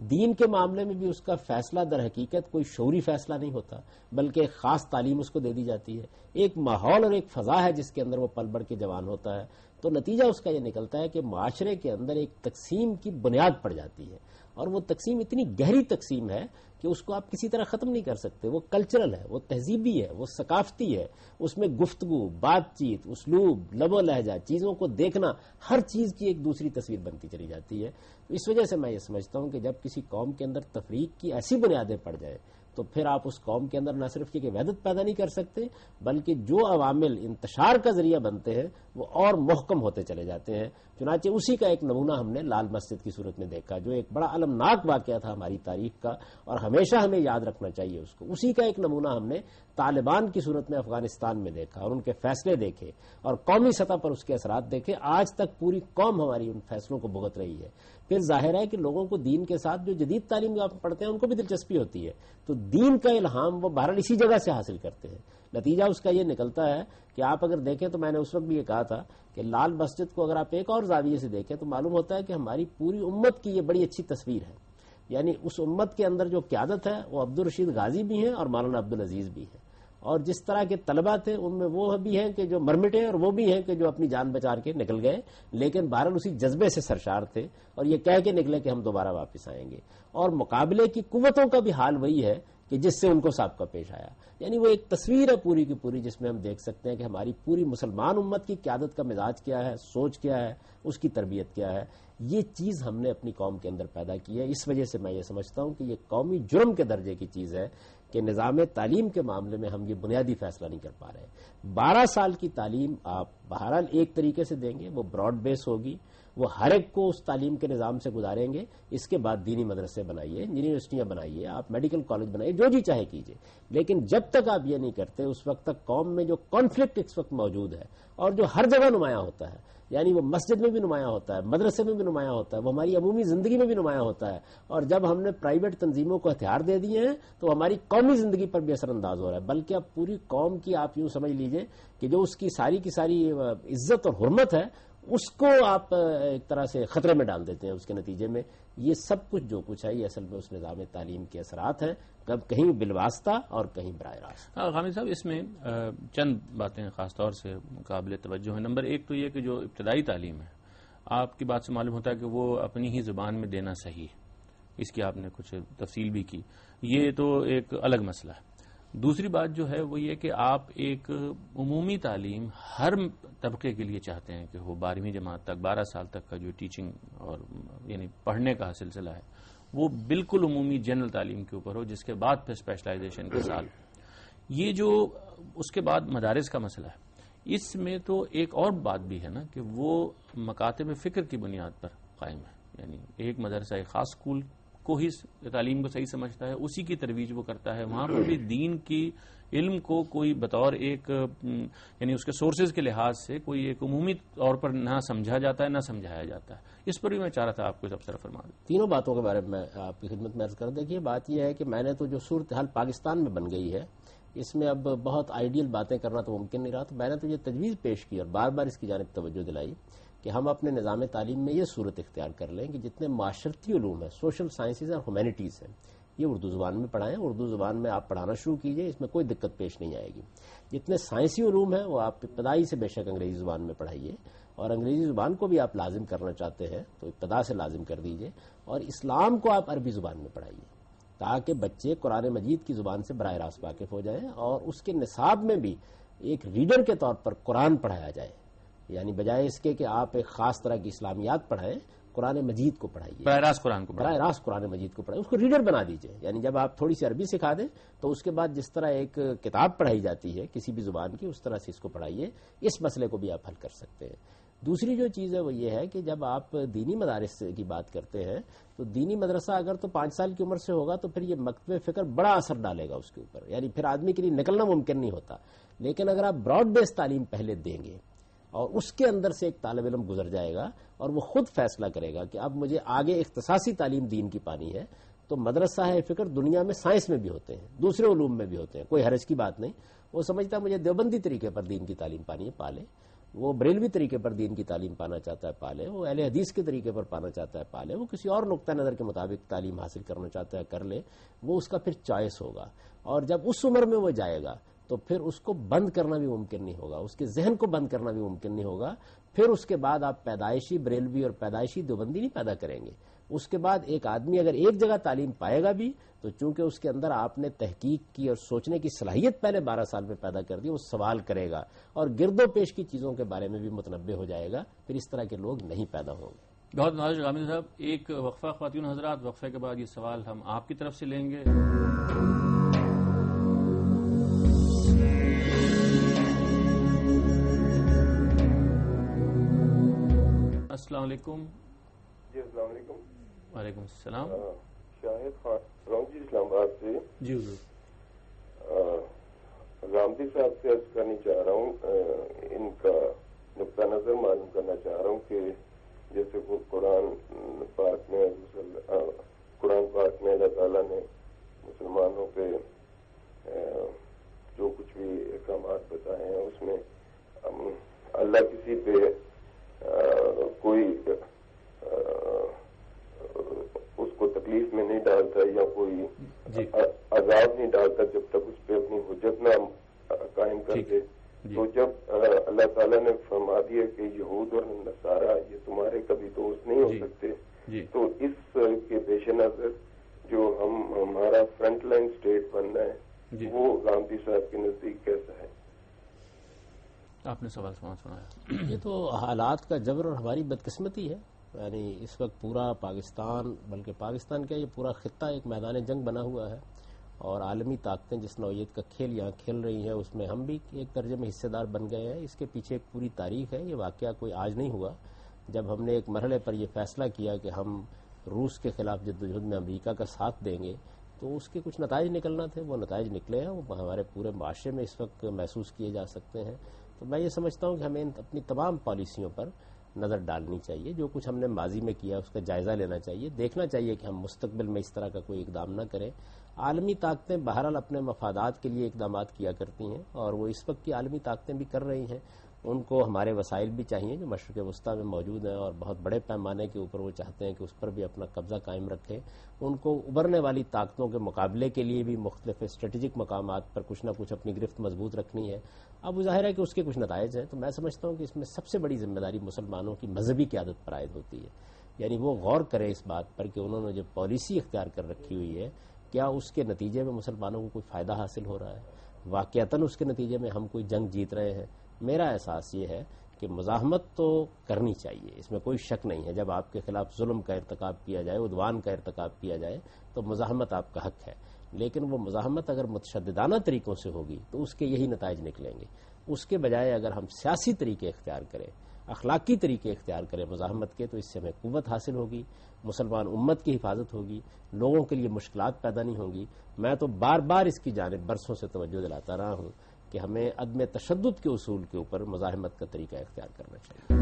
دین کے معاملے میں بھی اس کا فیصلہ در حقیقت کوئی شعوری فیصلہ نہیں ہوتا، بلکہ ایک خاص تعلیم اس کو دے دی جاتی ہے، ایک ماحول اور ایک فضا ہے جس کے اندر وہ پل بڑھ کے جوان ہوتا ہے، تو نتیجہ اس کا یہ نکلتا ہے کہ معاشرے کے اندر ایک تقسیم کی بنیاد پڑ جاتی ہے، اور وہ تقسیم اتنی گہری تقسیم ہے کہ اس کو آپ کسی طرح ختم نہیں کر سکتے. وہ کلچرل ہے، وہ تہذیبی ہے، وہ ثقافتی ہے، اس میں گفتگو، بات چیت، اسلوب، لب و لہجہ، چیزوں کو دیکھنا، ہر چیز کی ایک دوسری تصویر بنتی چلی جاتی ہے. اس وجہ سے میں یہ سمجھتا ہوں کہ جب کسی قوم کے اندر تفریق کی ایسی بنیادیں پڑ جائے تو پھر آپ اس قوم کے اندر نہ صرف یہ کہ وحدت پیدا نہیں کر سکتے، بلکہ جو عوامل انتشار کا ذریعہ بنتے ہیں وہ اور محکم ہوتے چلے جاتے ہیں. چنانچہ اسی کا ایک نمونہ ہم نے لال مسجد کی صورت میں دیکھا، جو ایک بڑا المناک واقعہ تھا ہماری تاریخ کا، اور ہمیشہ ہمیں یاد رکھنا چاہیے اس کو. اسی کا ایک نمونہ ہم نے طالبان کی صورت میں افغانستان میں دیکھا اور ان کے فیصلے دیکھے اور قومی سطح پر اس کے اثرات دیکھے. آج تک پوری قوم ہماری ان فیصلوں کو بھگت رہی ہے. پھر ظاہر ہے کہ لوگوں کو دین کے ساتھ جو جدید تعلیم پڑھتے ہیں ان کو بھی دلچسپی ہوتی ہے، تو دین کا الہام وہ بہرحال اسی جگہ سے حاصل کرتے ہیں. نتیجہ اس کا یہ نکلتا ہے کہ آپ اگر دیکھیں تو میں نے اس وقت بھی یہ کہا تھا کہ لال مسجد کو اگر آپ ایک اور زاویے سے دیکھیں تو معلوم ہوتا ہے کہ ہماری پوری امت کی یہ بڑی اچھی تصویر ہے. یعنی اس امت کے اندر جو قیادت ہے وہ عبدالرشید غازی بھی ہیں اور مولانا عبدالعزیز بھی ہیں، اور جس طرح کے طلبہ تھے ان میں وہ بھی ہیں کہ جو مرمٹے اور وہ بھی ہیں کہ جو اپنی جان بچا کے نکل گئے، لیکن بہرحال اسی جذبے سے سرشار تھے اور یہ کہہ کے نکلے کہ ہم دوبارہ واپس آئیں گے. اور مقابلے کی قوتوں کا بھی حال وہی ہے کہ جس سے ان کو سابقہ پیش آیا. یعنی وہ ایک تصویر ہے پوری کی پوری جس میں ہم دیکھ سکتے ہیں کہ ہماری پوری مسلمان امت کی قیادت کا مزاج کیا ہے، سوچ کیا ہے، اس کی تربیت کیا ہے. یہ چیز ہم نے اپنی قوم کے اندر پیدا کی ہے. اس وجہ سے میں یہ سمجھتا ہوں کہ یہ قومی جرم کے درجے کی چیز ہے کہ نظام تعلیم کے معاملے میں ہم یہ بنیادی فیصلہ نہیں کر پا رہے. 12 سال کی تعلیم آپ بہرحال ایک طریقے سے دیں گے، وہ براڈ بیس ہوگی، وہ ہر ایک کو اس تعلیم کے نظام سے گزاریں گے. اس کے بعد دینی مدرسے بنائیے، یونیورسٹیاں بنائیے، آپ میڈیکل کالج بنائیے، جو جی چاہے کیجیے، لیکن جب تک آپ یہ نہیں کرتے اس وقت تک قوم میں جو کانفلکٹ اس وقت موجود ہے اور جو ہر جگہ نمایاں ہوتا ہے، یعنی وہ مسجد میں بھی نمایاں ہوتا ہے، مدرسے میں بھی نمایاں ہوتا ہے، وہ ہماری عمومی زندگی میں بھی نمایاں ہوتا ہے، اور جب ہم نے پرائیویٹ تنظیموں کو ہتھیار دے دیے ہیں تو ہماری قومی زندگی پر بھی اثر انداز ہو رہا ہے. بلکہ اب پوری قوم کی آپ یوں سمجھ لیجئے کہ جو اس کی ساری عزت اور حرمت ہے اس کو آپ ایک طرح سے خطرے میں ڈال دیتے ہیں. اس کے نتیجے میں یہ سب کچھ جو کچھ ہے یہ اصل میں اس نظام تعلیم کے اثرات ہیں، کہیں بالواسطہ اور کہیں براہ راست. غامدی صاحب، اس میں چند باتیں خاص طور سے قابل توجہ ہیں. نمبر ایک تو یہ کہ جو ابتدائی تعلیم ہے آپ کی بات سے معلوم ہوتا ہے کہ وہ اپنی ہی زبان میں دینا صحیح ہے، اس کی آپ نے کچھ تفصیل بھی کی، یہ تو ایک الگ مسئلہ ہے. دوسری بات جو ہے وہ یہ کہ آپ ایک عمومی تعلیم ہر طبقے کے لیے چاہتے ہیں کہ وہ 12ویں جماعت تک 12 سال تک کا جو ٹیچنگ اور یعنی پڑھنے کا سلسلہ ہے وہ بالکل عمومی جنرل تعلیم کے اوپر ہو، جس کے بعد پھر اسپیشلائزیشن کے سال. یہ جو اس کے بعد مدارس کا مسئلہ ہے، اس میں تو ایک اور بات بھی ہے نا کہ وہ مکاتب فکر کی بنیاد پر قائم ہے. یعنی ایک مدرسہ ایک خاص اسکول کو ہی تعلیم کو صحیح سمجھتا ہے، اسی کی ترویج وہ کرتا ہے. وہاں پر بھی دین کی علم کو کوئی بطور ایک یعنی اس کے سورسز کے لحاظ سے کوئی ایک عمومی طور پر نہ سمجھا جاتا ہے نہ سمجھایا جاتا ہے. اس پر بھی میں چاہ رہا تھا آپ کو تبصرہ فرما دیں. تینوں باتوں کے بارے میں آپ کی خدمت میں عرض کر دیکھیے. بات یہ ہے کہ میں نے تو جو صورتحال پاکستان میں بن گئی ہے اس میں اب بہت آئیڈیل باتیں کرنا تو ممکن نہیں رہا، تو میں نے تو یہ تجویز پیش کی اور بار بار اس کی جانب توجہ دلائی کہ ہم اپنے نظام تعلیم میں یہ صورت اختیار کر لیں کہ جتنے معاشرتی علوم ہیں، سوشل سائنسز اور ہیومینٹیز ہیں، یہ اردو زبان میں پڑھائیں. اردو زبان میں آپ پڑھانا شروع کیجئے، اس میں کوئی دقت پیش نہیں آئے گی. جتنے سائنسی علوم ہیں وہ آپ ابتدائی سے بے شک انگریزی زبان میں پڑھائیے، اور انگریزی زبان کو بھی آپ لازم کرنا چاہتے ہیں تو ابتدا سے لازم کر دیجئے، اور اسلام کو آپ عربی زبان میں پڑھائیے تاکہ بچے قرآن مجید کی زبان سے براہ راست واقف ہو جائیں، اور اس کے نصاب میں بھی ایک ریڈر کے طور پر قرآن پڑھایا جائے. یعنی بجائے اس کے کہ آپ ایک خاص طرح کی اسلامیات پڑھائیں، قرآن مجید کو پڑھائیے، براہ راست قرآن مجید کو پڑھائیں، اس کو ریڈر بنا دیجئے. یعنی جب آپ تھوڑی سی عربی سکھا دیں تو اس کے بعد جس طرح ایک کتاب پڑھائی جاتی ہے کسی بھی زبان کی، اس طرح سے اس کو پڑھائیے. اس مسئلے کو بھی آپ حل کر سکتے ہیں. دوسری جو چیز ہے وہ یہ ہے کہ جب آپ دینی مدارس کی بات کرتے ہیں تو دینی مدرسہ اگر تو 5 سال کی عمر سے ہوگا تو پھر یہ مکتب فکر بڑا اثر ڈالے گا اس کے اوپر، یعنی پھر آدمی کے لیے نکلنا ممکن نہیں ہوتا. لیکن اگر آپ براڈ بیس تعلیم پہلے دیں گے اور اس کے اندر سے ایک طالب علم گزر جائے گا اور وہ خود فیصلہ کرے گا کہ اب مجھے آگے اختصاصی تعلیم دین کی پانی ہے، تو مدرسہ ہے فکر دنیا میں سائنس میں بھی ہوتے ہیں، دوسرے علوم میں بھی ہوتے ہیں، کوئی حرج کی بات نہیں. وہ سمجھتا ہے مجھے دیوبندی طریقے پر دین کی تعلیم پانی ہے، پالے. وہ بریلوی طریقے پر دین کی تعلیم پانا چاہتا ہے پالے، وہ اہل حدیث کے طریقے پر پانا چاہتا ہے پالے، وہ کسی اور نقطہ نظر کے مطابق تعلیم حاصل کرنا چاہتا ہے کر لے، وہ اس کا پھر چوائس ہوگا. اور جب اس عمر میں وہ جائے گا تو پھر اس کو بند کرنا بھی ممکن نہیں ہوگا، اس کے ذہن کو بند کرنا بھی ممکن نہیں ہوگا. پھر اس کے بعد آپ پیدائشی بریلوی اور پیدائشی دیوبندی نہیں پیدا کریں گے. اس کے بعد ایک آدمی اگر ایک جگہ تعلیم پائے گا بھی تو چونکہ اس کے اندر آپ نے تحقیق کی اور سوچنے کی صلاحیت پہلے 12 سال میں پیدا کر دی، وہ سوال کرے گا اور گرد و پیش کی چیزوں کے بارے میں بھی متنبع ہو جائے گا. پھر اس طرح کے لوگ نہیں پیدا ہوں گے. بہت نواز غامدی صاحب، ایک وقفہ خواتین حضرات، وقفے کے بعد یہ سوال ہم آپ کی طرف سے لیں گے. السلام علیکم. جی السلام علیکم. وعلیکم السلام. شاہد خان رام جی اسلام آباد سے. جی حضور. غامدی صاحب سے عرض کرنی چاہ رہا ہوں، ان کا نقطہ نظر معلوم کرنا چاہ رہا ہوں کہ جیسے وہ قرآن پاک میں اللہ تعالیٰ نے مسلمانوں پہ جو کچھ بھی احکامات بتائے ہیں اس میں اللہ کسی پہ کوئی اس کو تکلیف میں نہیں ڈالتا یا کوئی عذاب نہیں ڈالتا جب تک اس پہ اپنی حجت نہ قائم کر دے. تو جب اللہ تعالیٰ نے فرما دیا کہ یہود اور نصارہ یہ تمہارے کبھی دوست نہیں ہو سکتے، تو اس کے پیش نظر جو ہمارا فرنٹ لائن اسٹیٹ بننا ہے وہ غامدی صاحب کے نزدیک کیسا ہے؟ آپ نے سوال سنایا. یہ تو حالات کا جبر اور ہماری بدقسمتی ہے. یعنی اس وقت پورا پاکستان، بلکہ پاکستان کا یہ پورا خطہ ایک میدان جنگ بنا ہوا ہے اور عالمی طاقتیں جس نوعیت کا کھیل یہاں کھیل رہی ہیں اس میں ہم بھی ایک درجے میں حصے دار بن گئے ہیں. اس کے پیچھے ایک پوری تاریخ ہے. یہ واقعہ کوئی آج نہیں ہوا. جب ہم نے ایک مرحلے پر یہ فیصلہ کیا کہ ہم روس کے خلاف جدوجہد میں امریکہ کا ساتھ دیں گے تو اس کے کچھ نتائج نکلنا تھے، وہ نتائج نکلے ہیں، وہ ہمارے پورے معاشرے میں اس وقت محسوس کیے جا سکتے ہیں. تو میں یہ سمجھتا ہوں کہ ہمیں اپنی تمام پالیسیوں پر نظر ڈالنی چاہیے. جو کچھ ہم نے ماضی میں کیا اس کا جائزہ لینا چاہیے، دیکھنا چاہیے کہ ہم مستقبل میں اس طرح کا کوئی اقدام نہ کریں. عالمی طاقتیں بہرحال اپنے مفادات کے لیے اقدامات کیا کرتی ہیں اور وہ اس وقت کی عالمی طاقتیں بھی کر رہی ہیں. ان کو ہمارے وسائل بھی چاہیے جو مشرق وسطیٰ میں موجود ہیں اور بہت بڑے پیمانے کے اوپر وہ چاہتے ہیں کہ اس پر بھی اپنا قبضہ قائم رکھیں. ان کو ابھرنے والی طاقتوں کے مقابلے کے لیے بھی مختلف اسٹریٹجک مقامات پر کچھ نہ کچھ اپنی گرفت مضبوط رکھنی ہے. اب ظاہر ہے کہ اس کے کچھ نتائج ہیں. تو میں سمجھتا ہوں کہ اس میں سب سے بڑی ذمہ داری مسلمانوں کی مذہبی قیادت پر عائد ہوتی ہے. یعنی وہ غور کرے اس بات پر کہ انہوں نے جو پالیسی اختیار کر رکھی ہوئی ہے کیا اس کے نتیجے میں مسلمانوں کو کوئی فائدہ حاصل ہو رہا ہے، واقعتاً اس کے نتیجے میں ہم کوئی جنگ جیت رہے ہیں. میرا احساس یہ ہے کہ مزاحمت تو کرنی چاہیے، اس میں کوئی شک نہیں ہے. جب آپ کے خلاف ظلم کا ارتکاب کیا جائے، عدوان کا ارتکاب کیا جائے تو مزاحمت آپ کا حق ہے. لیکن وہ مزاحمت اگر متشددانہ طریقوں سے ہوگی تو اس کے یہی نتائج نکلیں گے. اس کے بجائے اگر ہم سیاسی طریقے اختیار کریں، اخلاقی طریقے اختیار کریں مزاحمت کے، تو اس سے ہمیں قوت حاصل ہوگی، مسلمان امت کی حفاظت ہوگی، لوگوں کے لیے مشکلات پیدا نہیں ہوں گی. میں تو بار بار اس کی جانب برسوں سے توجہ دلاتا رہا ہوں کہ ہمیں عدم تشدد کے اصول کے اوپر مزاحمت کا طریقہ اختیار کرنا چاہیے.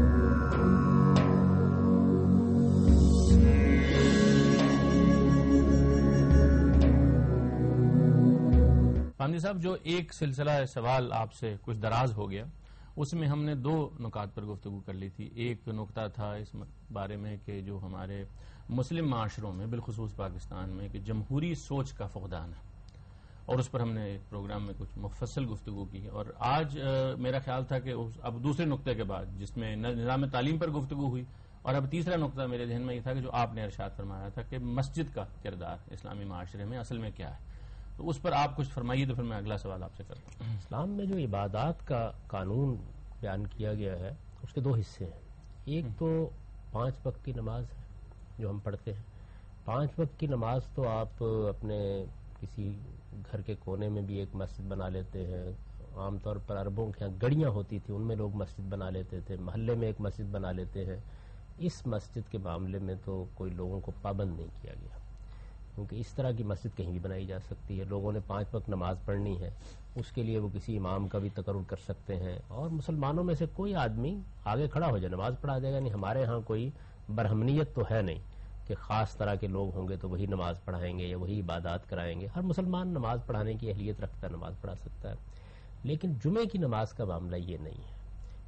غامدی صاحب، جو ایک سلسلہ سوال آپ سے کچھ دراز ہو گیا اس میں ہم نے 2 نکات پر گفتگو کر لی تھی. ایک نکتہ تھا اس بارے میں کہ جو ہمارے مسلم معاشروں میں بالخصوص پاکستان میں کہ جمہوری سوچ کا فقدان ہے، اور اس پر ہم نے ایک پروگرام میں کچھ مفصل گفتگو کی. اور آج میرا خیال تھا کہ اب دوسرے نقطے کے بعد جس میں نظام تعلیم پر گفتگو ہوئی، اور اب تیسرا نقطہ میرے ذہن میں یہ تھا کہ جو آپ نے ارشاد فرمایا تھا کہ مسجد کا کردار اسلامی معاشرے میں اصل میں کیا ہے. تو اس پر آپ کچھ فرمائیے تو پھر میں اگلا سوال آپ سے کرتا ہوں. اسلام میں جو عبادات کا قانون بیان کیا گیا ہے اس کے 2 حصے ہیں. ایک تو 5 وقت کی نماز ہے جو ہم پڑھتے ہیں. 5 وقت کی نماز تو آپ اپنے کسی گھر کے کونے میں بھی ایک مسجد بنا لیتے ہیں. عام طور پر عربوں کے یہاں گڑیاں ہوتی تھی، ان میں لوگ مسجد بنا لیتے تھے، محلے میں ایک مسجد بنا لیتے ہیں. اس مسجد کے معاملے میں تو کوئی لوگوں کو پابند نہیں کیا گیا کیونکہ اس طرح کی مسجد کہیں بھی بنائی جا سکتی ہے. لوگوں نے 5 وقت نماز پڑھنی ہے، اس کے لیے وہ کسی امام کا بھی تقرر کر سکتے ہیں اور مسلمانوں میں سے کوئی آدمی آگے کھڑا ہو جائے نماز پڑھا دے گا. نہیں، ہمارے ہاں کوئی برہمنیت تو ہے نہیں کہ خاص طرح کے لوگ ہوں گے تو وہی نماز پڑھائیں گے یا وہی عبادات کرائیں گے. ہر مسلمان نماز پڑھانے کی اہلیت رکھتا ہے، نماز پڑھا سکتا ہے. لیکن جمعے کی نماز کا معاملہ یہ نہیں ہے.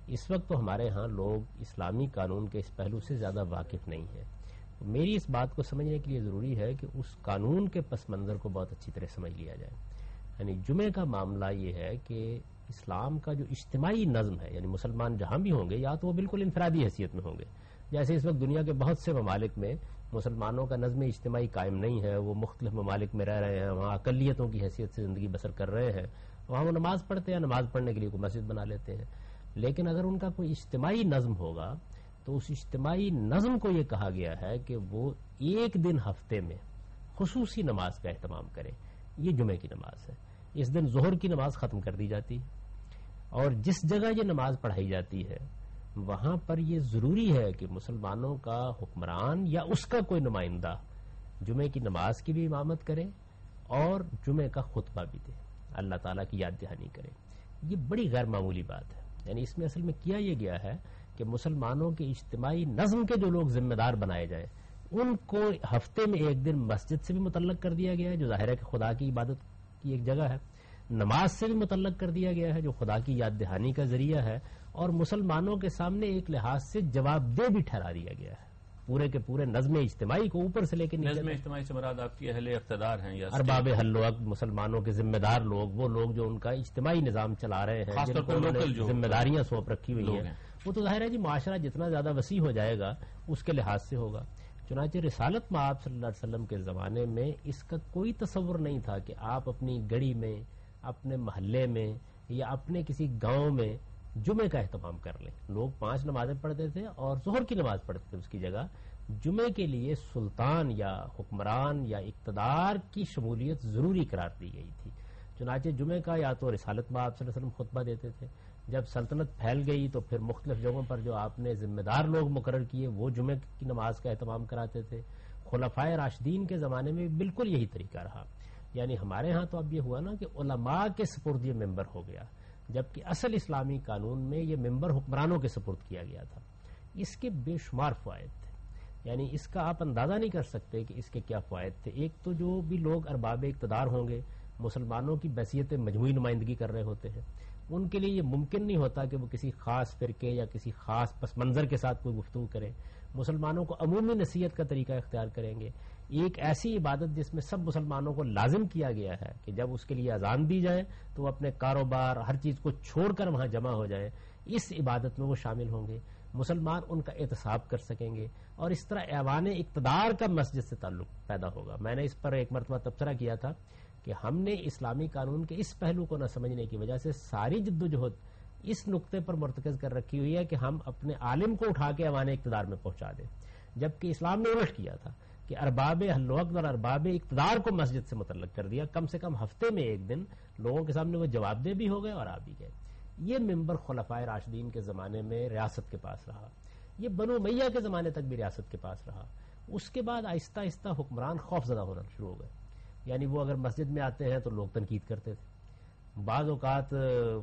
اس وقت تو ہمارے ہاں لوگ اسلامی قانون کے اس پہلو سے زیادہ واقف نہیں ہیں. میری اس بات کو سمجھنے کے لیے ضروری ہے کہ اس قانون کے پس منظر کو بہت اچھی طرح سمجھ لیا جائے. یعنی جمعے کا معاملہ یہ ہے کہ اسلام کا جو اجتماعی نظم ہے، یعنی مسلمان جہاں بھی ہوں گے یا تو وہ بالکل انفرادی حیثیت میں ہوں گے، جیسے اس وقت دنیا کے بہت سے ممالک میں مسلمانوں کا نظم اجتماعی قائم نہیں ہے، وہ مختلف ممالک میں رہ رہے ہیں، وہاں اقلیتوں کی حیثیت سے زندگی بسر کر رہے ہیں، وہاں وہ نماز پڑھتے ہیں، نماز پڑھنے کے لیے کوئی مسجد بنا لیتے ہیں. لیکن اگر ان کا کوئی اجتماعی نظم ہوگا تو اس اجتماعی نظم کو یہ کہا گیا ہے کہ وہ ایک دن ہفتے میں خصوصی نماز کا اہتمام کرے. یہ جمعے کی نماز ہے. اس دن ظہر کی نماز ختم کر دی جاتی ہے، اور جس جگہ یہ نماز پڑھائی جاتی ہے وہاں پر یہ ضروری ہے کہ مسلمانوں کا حکمران یا اس کا کوئی نمائندہ جمعے کی نماز کی بھی امامت کرے اور جمعے کا خطبہ بھی دے، اللہ تعالیٰ کی یاد دہانی کرے. یہ بڑی غیر معمولی بات ہے. یعنی اس میں اصل میں کیا یہ گیا ہے کہ مسلمانوں کے اجتماعی نظم کے جو لوگ ذمہ دار بنائے جائیں ان کو ہفتے میں ایک دن مسجد سے بھی متعلق کر دیا گیا ہے جو ظاہر ہے کہ خدا کی عبادت کی ایک جگہ ہے، نماز سے بھی متعلق کر دیا گیا ہے جو خدا کی یاد دہانی کا ذریعہ ہے، اور مسلمانوں کے سامنے ایک لحاظ سے جواب دہ بھی ٹھہرا دیا گیا ہے پورے کے پورے نظم اجتماعی کو اوپر سے. لیکن نظم اجتماعی سے مراد آپ کی اہل اقتدار ہیں یا ارباب حل وقت، مسلمانوں کے ذمہ دار لوگ، وہ لوگ جو ان کا اجتماعی نظام چلا رہے ہیں، جن کو ذمہ داریاں سونپ رکھی ہوئی ہیں، وہ تو ظاہر ہے جی معاشرہ جتنا زیادہ وسیع ہو جائے گا اس کے لحاظ سے ہوگا. چنانچہ رسالت مآب صلی اللہ علیہ وسلم کے زمانے میں اس کا کوئی تصور نہیں تھا کہ آپ اپنی گڑی میں، اپنے محلے میں یا اپنے کسی گاؤں میں جمعے کا اہتمام کر لیں. لوگ 5 نمازیں پڑھتے تھے اور ظہر کی نماز پڑھتے تھے، اس کی جگہ جمعے کے لیے سلطان یا حکمران یا اقتدار کی شمولیت ضروری قرار دی گئی تھی. چنانچہ جمعے کا یا تو رسالت مآب صلی اللہ علیہ وسلم خطبہ دیتے تھے، جب سلطنت پھیل گئی تو پھر مختلف جگہوں پر جو آپ نے ذمہ دار لوگ مقرر کیے وہ جمعے کی نماز کا اہتمام کراتے تھے. خلفائے راشدین کے زمانے میں بالکل یہی طریقہ رہا. یعنی ہمارے ہاں تو اب یہ ہوا نا کہ علماء کے سپرد یہ ممبر ہو گیا، جبکہ اصل اسلامی قانون میں یہ ممبر حکمرانوں کے سپرد کیا گیا تھا. اس کے بے شمار فوائد تھے، یعنی اس کا آپ اندازہ نہیں کر سکتے کہ اس کے کیا فوائد تھے. ایک تو جو بھی لوگ ارباب اقتدار ہوں گے مسلمانوں کی بحیثیت مجموعی نمائندگی کر رہے ہوتے ہیں، ان کے لیے یہ ممکن نہیں ہوتا کہ وہ کسی خاص فرقے یا کسی خاص پس منظر کے ساتھ کوئی گفتگو کریں. مسلمانوں کو عمومی نصیحت کا طریقہ اختیار کریں گے. ایک ایسی عبادت جس میں سب مسلمانوں کو لازم کیا گیا ہے کہ جب اس کے لیے اذان دی جائے تو وہ اپنے کاروبار ہر چیز کو چھوڑ کر وہاں جمع ہو جائیں، اس عبادت میں وہ شامل ہوں گے. مسلمان ان کا احتساب کر سکیں گے اور اس طرح ایوان اقتدار کا مسجد سے تعلق پیدا ہوگا. میں نے اس پر ایک مرتبہ تبصرہ کیا تھا کہ ہم نے اسلامی قانون کے اس پہلو کو نہ سمجھنے کی وجہ سے ساری جدوجہد اس نقطے پر مرتکز کر رکھی ہوئی ہے کہ ہم اپنے عالم کو اٹھا کے ایوان اقتدار میں پہنچا دیں، جبکہ اسلام نے الٹ کیا تھا کہ ارباب حل وقت اور ارباب اقتدار کو مسجد سے متعلق کر دیا. کم سے کم ہفتے میں ایک دن لوگوں کے سامنے وہ جواب دہ بھی ہو گئے اور آ بھی گئے. یہ ممبر خلفائے راشدین کے زمانے میں ریاست کے پاس رہا، یہ بنو امیہ کے زمانے تک بھی ریاست کے پاس رہا. اس کے بعد آہستہ آہستہ حکمران خوف زدہ ہونا شروع ہو گئے. یعنی وہ اگر مسجد میں آتے ہیں تو لوگ تنقید کرتے تھے، بعض اوقات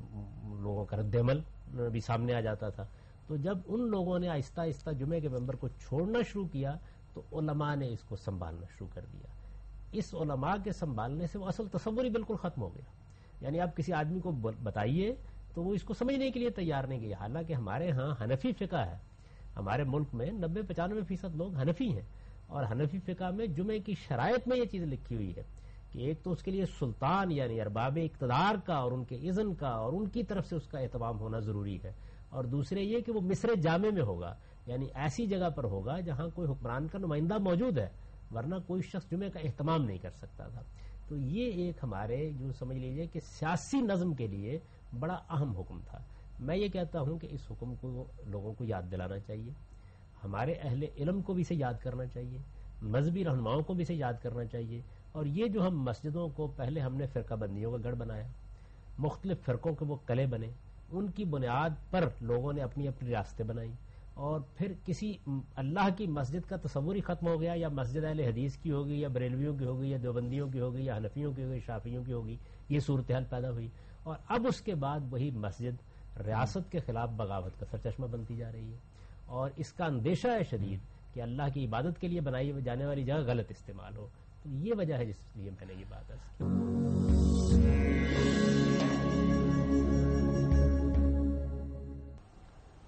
لوگوں کا رد عمل بھی سامنے آ جاتا تھا. تو جب ان لوگوں نے آہستہ آہستہ جمعے کے ممبر کو چھوڑنا شروع کیا تو علماء نے اس کو سنبھالنا شروع کر دیا. اس علماء کے سنبھالنے سے وہ اصل تصور ہی بالکل ختم ہو گیا. یعنی آپ کسی آدمی کو بتائیے تو وہ اس کو سمجھنے کے لیے تیار نہیں گیا. حالانکہ ہمارے ہاں حنفی فقہ ہے، ہمارے ملک میں 90-95% لوگ حنفی ہیں، اور حنفی فقہ میں جمعے کی شرائط میں یہ چیز لکھی ہوئی ہے کہ ایک تو اس کے لیے سلطان یعنی ارباب اقتدار کا اور ان کے اذن کا اور ان کی طرف سے اس کا اہتمام ہونا ضروری ہے، اور دوسرے یہ کہ وہ مصر جامع میں ہوگا، یعنی ایسی جگہ پر ہوگا جہاں کوئی حکمران کا نمائندہ موجود ہے، ورنہ کوئی شخص جمعے کا اہتمام نہیں کر سکتا تھا. تو یہ ایک ہمارے جو سمجھ لیجئے کہ سیاسی نظم کے لیے بڑا اہم حکم تھا. میں یہ کہتا ہوں کہ اس حکم کو لوگوں کو یاد دلانا چاہیے، ہمارے اہل علم کو بھی اسے یاد کرنا چاہیے، مذہبی رہنماؤں کو بھی اسے یاد کرنا چاہیے. اور یہ جو ہم مسجدوں کو پہلے ہم نے فرقہ بندیوں کا گڑھ بنایا، مختلف فرقوں کے وہ قلعے بنے، ان کی بنیاد پر لوگوں نے اپنی اپنی ریاستیں بنائیں، اور پھر کسی اللہ کی مسجد کا تصور ہی ختم ہو گیا. یا مسجد اہل حدیث کی ہوگی یا بریلویوں کی ہوگی یا دیوبندیوں کی ہوگی یا حنفیوں کی ہوگی شافعیوں کی ہوگی، یہ صورتحال پیدا ہوئی. اور اب اس کے بعد وہی مسجد ریاست کے خلاف بغاوت کا سرچشمہ بنتی جا رہی ہے، اور اس کا اندیشہ ہے شدید کہ اللہ کی عبادت کے لیے بنائی جانے والی جگہ غلط استعمال ہو. تو یہ وجہ ہے جس لیے میں نے یہ بات عرض کی.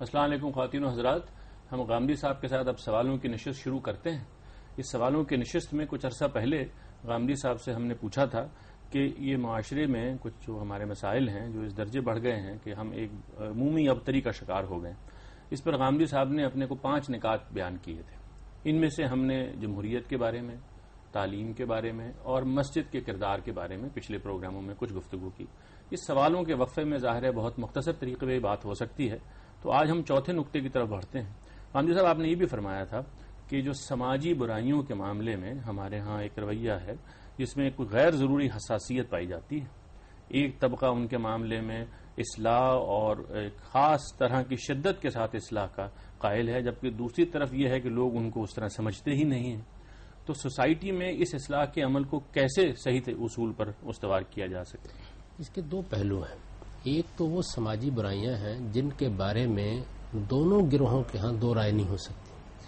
السلام علیکم خواتین و حضرات. ہم غامدی صاحب کے ساتھ اب سوالوں کی نشست شروع کرتے ہیں. اس سوالوں کی نشست میں کچھ عرصہ پہلے غامدی صاحب سے ہم نے پوچھا تھا کہ یہ معاشرے میں کچھ جو ہمارے مسائل ہیں جو اس درجے بڑھ گئے ہیں کہ ہم ایک عمومی ابتری کا شکار ہو گئے. اس پر غامدی صاحب نے اپنے کو 5 نکات بیان کیے تھے. ان میں سے ہم نے جمہوریت کے بارے میں، تعلیم کے بارے میں اور مسجد کے کردار کے بارے میں پچھلے پروگراموں میں کچھ گفتگو کی. اس سوالوں کے وقفے میں ظاہر ہے بہت مختصر طریقے میں بات ہو سکتی ہے، تو آج ہم چوتھے نقطے کی طرف بڑھتے ہیں. غامدی صاحب، آپ نے یہ بھی فرمایا تھا کہ جو سماجی برائیوں کے معاملے میں ہمارے ہاں ایک رویہ ہے جس میں کوئی غیر ضروری حساسیت پائی جاتی ہے. ایک طبقہ ان کے معاملے میں اصلاح اور ایک خاص طرح کی شدت کے ساتھ اصلاح کا قائل ہے، جبکہ دوسری طرف یہ ہے کہ لوگ ان کو اس طرح سمجھتے ہی نہیں ہیں. تو سوسائٹی میں اس اصلاح کے عمل کو کیسے صحیح اصول پر استوار کیا جا سکے؟ اس کے 2 پہلو ہیں. ایک تو وہ سماجی برائیاں ہیں جن کے بارے میں دونوں گروہوں کے ہاں 2 رائے نہیں ہو سکتی.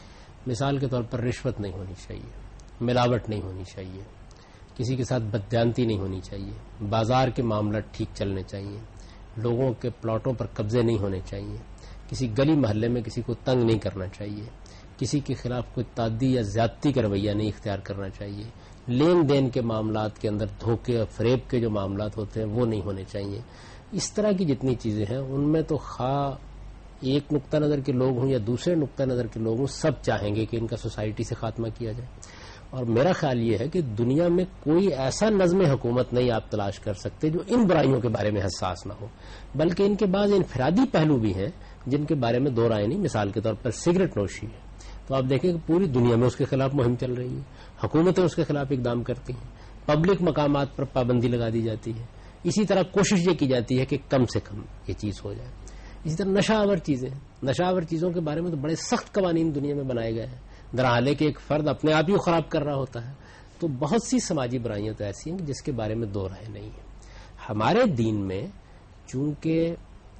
مثال کے طور پر رشوت نہیں ہونی چاہیے، ملاوٹ نہیں ہونی چاہیے، کسی کے ساتھ بددیانتی نہیں ہونی چاہیے، بازار کے معاملات ٹھیک چلنے چاہیے، لوگوں کے پلاٹوں پر قبضے نہیں ہونے چاہیے، کسی گلی محلے میں کسی کو تنگ نہیں کرنا چاہیے، کسی کے خلاف کوئی تعدی یا زیادتی کا رویہ نہیں اختیار کرنا چاہیے، لین دین کے معاملات کے اندر دھوکے اور فریب کے جو معاملات ہوتے ہیں وہ نہیں ہونے چاہیے. اس طرح کی جتنی چیزیں ہیں ان میں تو خواہ ایک نقطہ نظر کے لوگ ہوں یا دوسرے نقطہ نظر کے لوگ ہوں، سب چاہیں گے کہ ان کا سوسائٹی سے خاتمہ کیا جائے. اور میرا خیال یہ ہے کہ دنیا میں کوئی ایسا نظم حکومت نہیں آپ تلاش کر سکتے جو ان برائیوں کے بارے میں حساس نہ ہو، بلکہ ان کے بعض انفرادی پہلو بھی ہیں جن کے بارے میں 2 رائے نہیں. مثال کے طور پر سگریٹ نوشی ہے، تو آپ دیکھیں کہ پوری دنیا میں اس کے خلاف مہم چل رہی ہے، حکومتیں اس کے خلاف اقدام کرتی ہیں، پبلک مقامات پر پابندی لگا دی جاتی ہے. اسی طرح کوشش یہ کی جاتی ہے کہ کم سے کم یہ چیز ہو جائے. اسی طرح نشہ آور چیزیں، نشہ آور چیزوں کے بارے میں تو بڑے سخت قوانین دنیا میں بنائے گئے ہیں، درحالے کہ ایک فرد اپنے آپ ہی خراب کر رہا ہوتا ہے. تو بہت سی سماجی برائیاں تو ایسی ہیں جس کے بارے میں 2 رائے نہیں ہیں. ہمارے دین میں چونکہ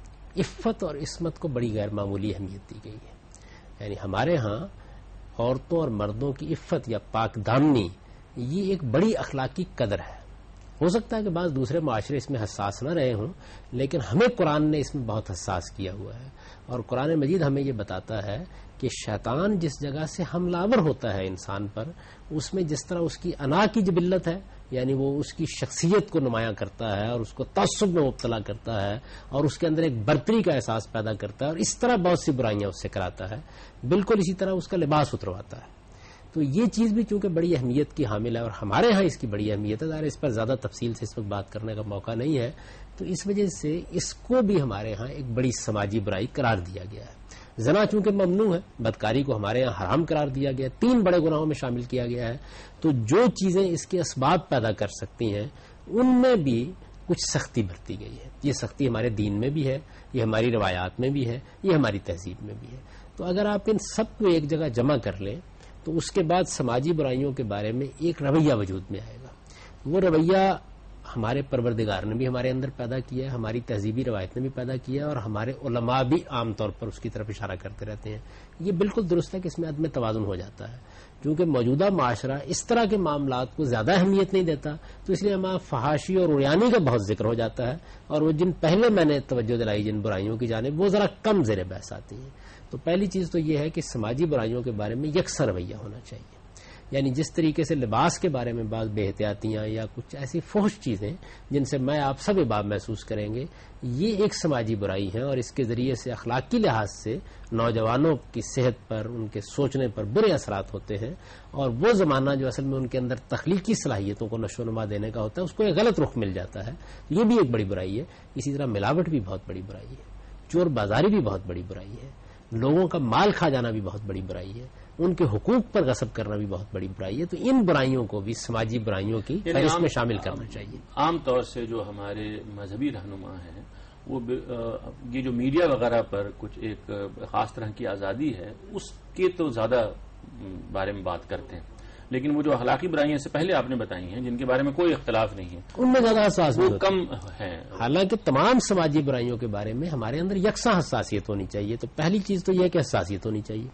عفت اور عصمت کو بڑی غیر معمولی اہمیت دی گئی ہے، یعنی ہمارے ہاں عورتوں اور مردوں کی عفت یا پاک دامنی یہ ایک بڑی اخلاقی قدر ہے. ہو سکتا ہے کہ بعض دوسرے معاشرے اس میں حساس نہ رہے ہوں، لیکن ہمیں قرآن نے اس میں بہت حساس کیا ہوا ہے. اور قرآن مجید ہمیں یہ بتاتا ہے کہ شیطان جس جگہ سے حملہ آور ہوتا ہے انسان پر، اس میں جس طرح اس کی انا کی جبلت ہے، یعنی وہ اس کی شخصیت کو نمایاں کرتا ہے اور اس کو تعصب میں مبتلا کرتا ہے اور اس کے اندر ایک برتری کا احساس پیدا کرتا ہے اور اس طرح بہت سی برائیاں اس سے کراتا ہے، بالکل اسی طرح اس کا لباس اترواتا ہے. تو یہ چیز بھی چونکہ بڑی اہمیت کی حامل ہے اور ہمارے ہاں اس کی بڑی اہمیت ہے. ظاہر اس پر زیادہ تفصیل سے اس وقت بات کرنے کا موقع نہیں ہے، تو اس وجہ سے اس کو بھی ہمارے ہاں ایک بڑی سماجی برائی قرار دیا گیا ہے. زنا چونکہ ممنوع ہے، بدکاری کو ہمارے ہاں حرام قرار دیا گیا، 3 بڑے گناہوں میں شامل کیا گیا ہے. تو جو چیزیں اس کے اسباب پیدا کر سکتی ہیں ان میں بھی کچھ سختی برتی گئی ہے. یہ سختی ہمارے دین میں بھی ہے، یہ ہماری روایات میں بھی ہے، یہ ہماری تہذیب میں بھی ہے. تو اگر آپ ان سب کو ایک جگہ جمع کر لیں تو اس کے بعد سماجی برائیوں کے بارے میں ایک رویہ وجود میں آئے گا. وہ رویہ ہمارے پروردگار نے بھی ہمارے اندر پیدا کیا ہے، ہماری تہذیبی روایت نے بھی پیدا کیا ہے اور ہمارے علماء بھی عام طور پر اس کی طرف اشارہ کرتے رہتے ہیں. یہ بالکل درست ہے کہ اس میں عدم توازن ہو جاتا ہے، کیونکہ موجودہ معاشرہ اس طرح کے معاملات کو زیادہ اہمیت نہیں دیتا، تو اس لیے ہمارا فحاشی اور عریانی کا بہت ذکر ہو جاتا ہے، اور وہ جن پہلے میں نے توجہ دلائی جن برائیوں کی جانب وہ ذرا کم زیر بحث آتی ہیں. تو پہلی چیز تو یہ ہے کہ سماجی برائیوں کے بارے میں یکساں رویہ ہونا چاہیے. یعنی جس طریقے سے لباس کے بارے میں بعض بے احتیاطیاں یا کچھ ایسی فحش چیزیں جن سے میں آپ سب عباب محسوس کریں گے، یہ ایک سماجی برائی ہے اور اس کے ذریعے سے اخلاقی لحاظ سے نوجوانوں کی صحت پر، ان کے سوچنے پر برے اثرات ہوتے ہیں، اور وہ زمانہ جو اصل میں ان کے اندر تخلیقی صلاحیتوں کو نشو و نما دینے کا ہوتا ہے اس کو ایک غلط رخ مل جاتا ہے. یہ بھی ایک بڑی برائی ہے. اسی طرح ملاوٹ بھی بہت بڑی برائی ہے، چور بازاری بھی بہت بڑی برائی ہے، لوگوں کا مال کھا جانا بھی بہت بڑی برائی ہے، ان کے حقوق پر غصب کرنا بھی بہت بڑی برائی ہے. تو ان برائیوں کو بھی سماجی برائیوں کی فہرست میں شامل کرنا چاہیے. عام طور سے جو ہمارے مذہبی رہنما ہیں وہ یہ جو میڈیا وغیرہ پر کچھ ایک خاص طرح کی آزادی ہے اس کے تو زیادہ بارے میں بات کرتے ہیں، لیکن وہ جو اخلاقی برائیاں سے پہلے آپ نے بتائی ہیں جن کے بارے میں کوئی اختلاف نہیں ہے ان میں زیادہ حساس وہ کم ہیں. حالانکہ تمام سماجی برائیوں کے بارے میں ہمارے اندر یکساں حساسیت ہونی چاہیے. تو پہلی چیز تو یہ ہے کہ حساسیت ہونی چاہیے.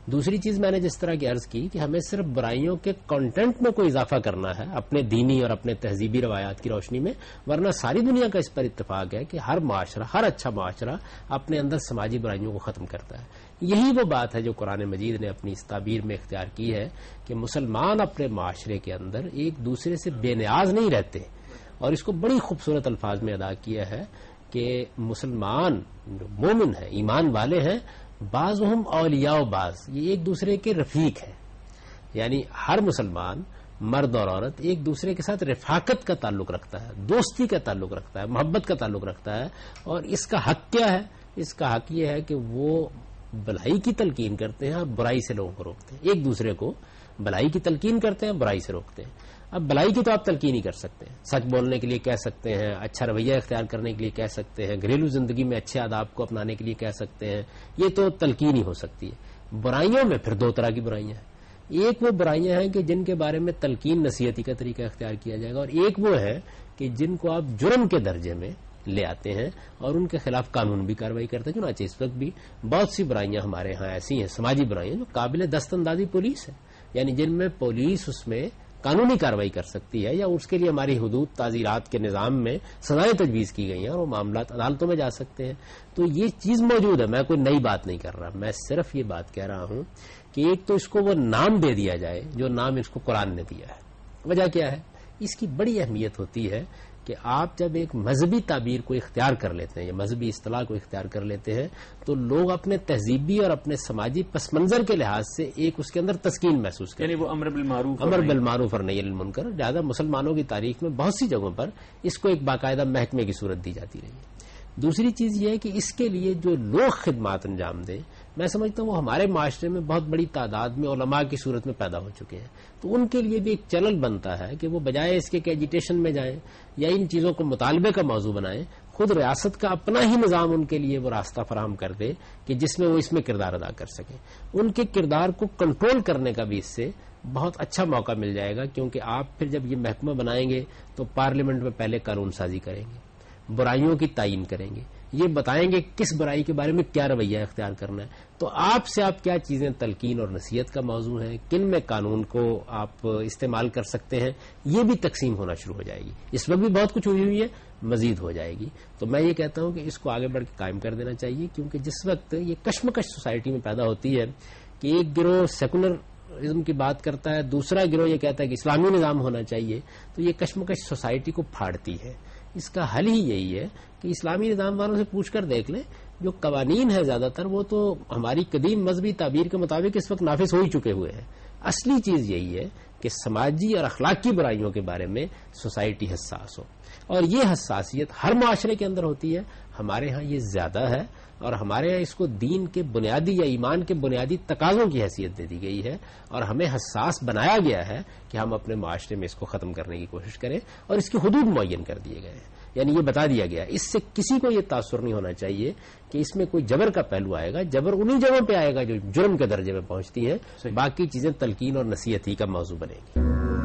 دوسری چیز میں نے جس طرح کی عرض کی کہ ہمیں صرف برائیوں کے کانٹینٹ میں کوئی اضافہ کرنا ہے اپنے دینی اور اپنے تہذیبی روایات کی روشنی میں، ورنہ ساری دنیا کا اس پر اتفاق ہے کہ ہر معاشرہ، ہر اچھا معاشرہ اپنے اندر سماجی برائیوں کو ختم کرتا ہے۔ یہی وہ بات ہے جو قرآن مجید نے اپنی اس تعبیر میں اختیار کی ہے کہ مسلمان اپنے معاشرے کے اندر ایک دوسرے سے بے نیاز نہیں رہتے، اور اس کو بڑی خوبصورت الفاظ میں ادا کیا ہے کہ مسلمان جو مومن ہیں، ایمان والے ہیں، بعضهم اولیاء و بعض، یہ ایک دوسرے کے رفیق ہیں، یعنی ہر مسلمان مرد اور عورت ایک دوسرے کے ساتھ رفاقت کا تعلق رکھتا ہے، دوستی کا تعلق رکھتا ہے، محبت کا تعلق رکھتا ہے، اور اس کا حق کیا ہے؟ اس کا حق یہ ہے کہ وہ بھلائی کی تلقین کرتے ہیں اور برائی سے لوگوں کو روکتے ہیں، ایک دوسرے کو بھلائی کی تلقین کرتے ہیں، برائی سے روکتے ہیں۔ اب بھلائی کی تو آپ تلقین ہی کر سکتے ہیں، سچ بولنے کے لیے کہہ سکتے ہیں، اچھا رویہ اختیار کرنے کے لیے کہہ سکتے ہیں، گھریلو زندگی میں اچھے آداب کو اپنانے کے لیے کہہ سکتے ہیں، یہ تو تلقین ہی ہو سکتی ہے۔ برائیوں میں پھر دو طرح کی برائیاں ہیں، ایک وہ برائیاں ہیں کہ جن کے بارے میں تلقین نصیحتی کا طریقہ اختیار کیا جائے گا، اور ایک وہ ہے کہ جن کو آپ جرم کے درجے میں لے آتے ہیں اور ان کے خلاف قانون بھی کارروائی کرتے ہیں۔ چنانچہ اس وقت بھی بہت سی برائیاں ہمارے ہاں ایسی ہیں، سماجی برائیاں جو قابل دست اندازی پولیس ہے، یعنی جن میں پولیس اس میں قانونی کارروائی کر سکتی ہے، یا اس کے لیے ہماری حدود تعزیرات کے نظام میں سزائیں تجویز کی گئی ہیں اور وہ معاملات عدالتوں میں جا سکتے ہیں۔ تو یہ چیز موجود ہے، میں کوئی نئی بات نہیں کر رہا، میں صرف یہ بات کہہ رہا ہوں کہ ایک تو اس کو وہ نام دے دیا جائے جو نام اس کو قرآن نے دیا ہے۔ وجہ کیا ہے؟ اس کی بڑی اہمیت ہوتی ہے کہ آپ جب ایک مذہبی تعبیر کو اختیار کر لیتے ہیں یا مذہبی اصطلاح کو اختیار کر لیتے ہیں تو لوگ اپنے تہذیبی اور اپنے سماجی پس منظر کے لحاظ سے ایک اس کے اندر تسکین محسوس کرتے ہیں، یعنی وہ امر بالمعروف اور نہی عن المنکر۔ لہٰذا مسلمانوں کی تاریخ میں بہت سی جگہوں پر اس کو ایک باقاعدہ محکمے کی صورت دی جاتی رہی ہے۔ دوسری چیز یہ ہے کہ اس کے لیے جو لوگ خدمات انجام دیں، میں سمجھتا ہوں وہ ہمارے معاشرے میں بہت بڑی تعداد میں علماء کی صورت میں پیدا ہو چکے ہیں، تو ان کے لیے بھی ایک چلن بنتا ہے کہ وہ بجائے اس کے کہ ایجیٹیشن میں جائیں یا ان چیزوں کو مطالبے کا موضوع بنائیں، خود ریاست کا اپنا ہی نظام ان کے لیے وہ راستہ فراہم کر دے کہ جس میں وہ اس میں کردار ادا کر سکیں۔ ان کے کردار کو کنٹرول کرنے کا بھی اس سے بہت اچھا موقع مل جائے گا، کیونکہ آپ پھر جب یہ محکمہ بنائیں گے تو پارلیمنٹ میں پہلے قانون سازی کریں گے، برائیوں کی تعیین کریں گے، یہ بتائیں گے کس برائی کے بارے میں کیا رویہ اختیار کرنا ہے، تو آپ سے آپ کیا چیزیں تلقین اور نصیحت کا موضوع ہیں، کن میں قانون کو آپ استعمال کر سکتے ہیں، یہ بھی تقسیم ہونا شروع ہو جائے گی۔ اس وقت بھی بہت کچھ ہوئی ہے، مزید ہو جائے گی۔ تو میں یہ کہتا ہوں کہ اس کو آگے بڑھ کے قائم کر دینا چاہیے، کیونکہ جس وقت یہ کشمکش سوسائٹی میں پیدا ہوتی ہے کہ ایک گروہ سیکولرزم کی بات کرتا ہے، دوسرا گروہ یہ کہتا ہے کہ اسلامی نظام ہونا چاہیے، تو یہ کشمکش سوسائٹی کو پھاڑتی ہے۔ اس کا حل ہی یہی ہے کہ اسلامی نظام والوں سے پوچھ کر دیکھ لیں، جو قوانین ہیں زیادہ تر وہ تو ہماری قدیم مذہبی تعبیر کے مطابق اس وقت نافذ ہو ہی چکے ہوئے ہیں۔ اصلی چیز یہی ہے کہ سماجی اور اخلاقی برائیوں کے بارے میں سوسائٹی حساس ہو، اور یہ حساسیت ہر معاشرے کے اندر ہوتی ہے، ہمارے ہاں یہ زیادہ ہے، اور ہمارے یہاں اس کو دین کے بنیادی یا ایمان کے بنیادی تقاضوں کی حیثیت دے دی گئی ہے، اور ہمیں حساس بنایا گیا ہے کہ ہم اپنے معاشرے میں اس کو ختم کرنے کی کوشش کریں، اور اس کی حدود معین کر دیے گئے ہیں، یعنی یہ بتا دیا گیا، اس سے کسی کو یہ تاثر نہیں ہونا چاہیے کہ اس میں کوئی جبر کا پہلو آئے گا۔ جبر انہی جگہوں پہ آئے گا جو جرم کے درجے میں پہنچتی ہیں، باقی چیزیں تلقین اور نصیحت ہی کا موضوع بنے گی۔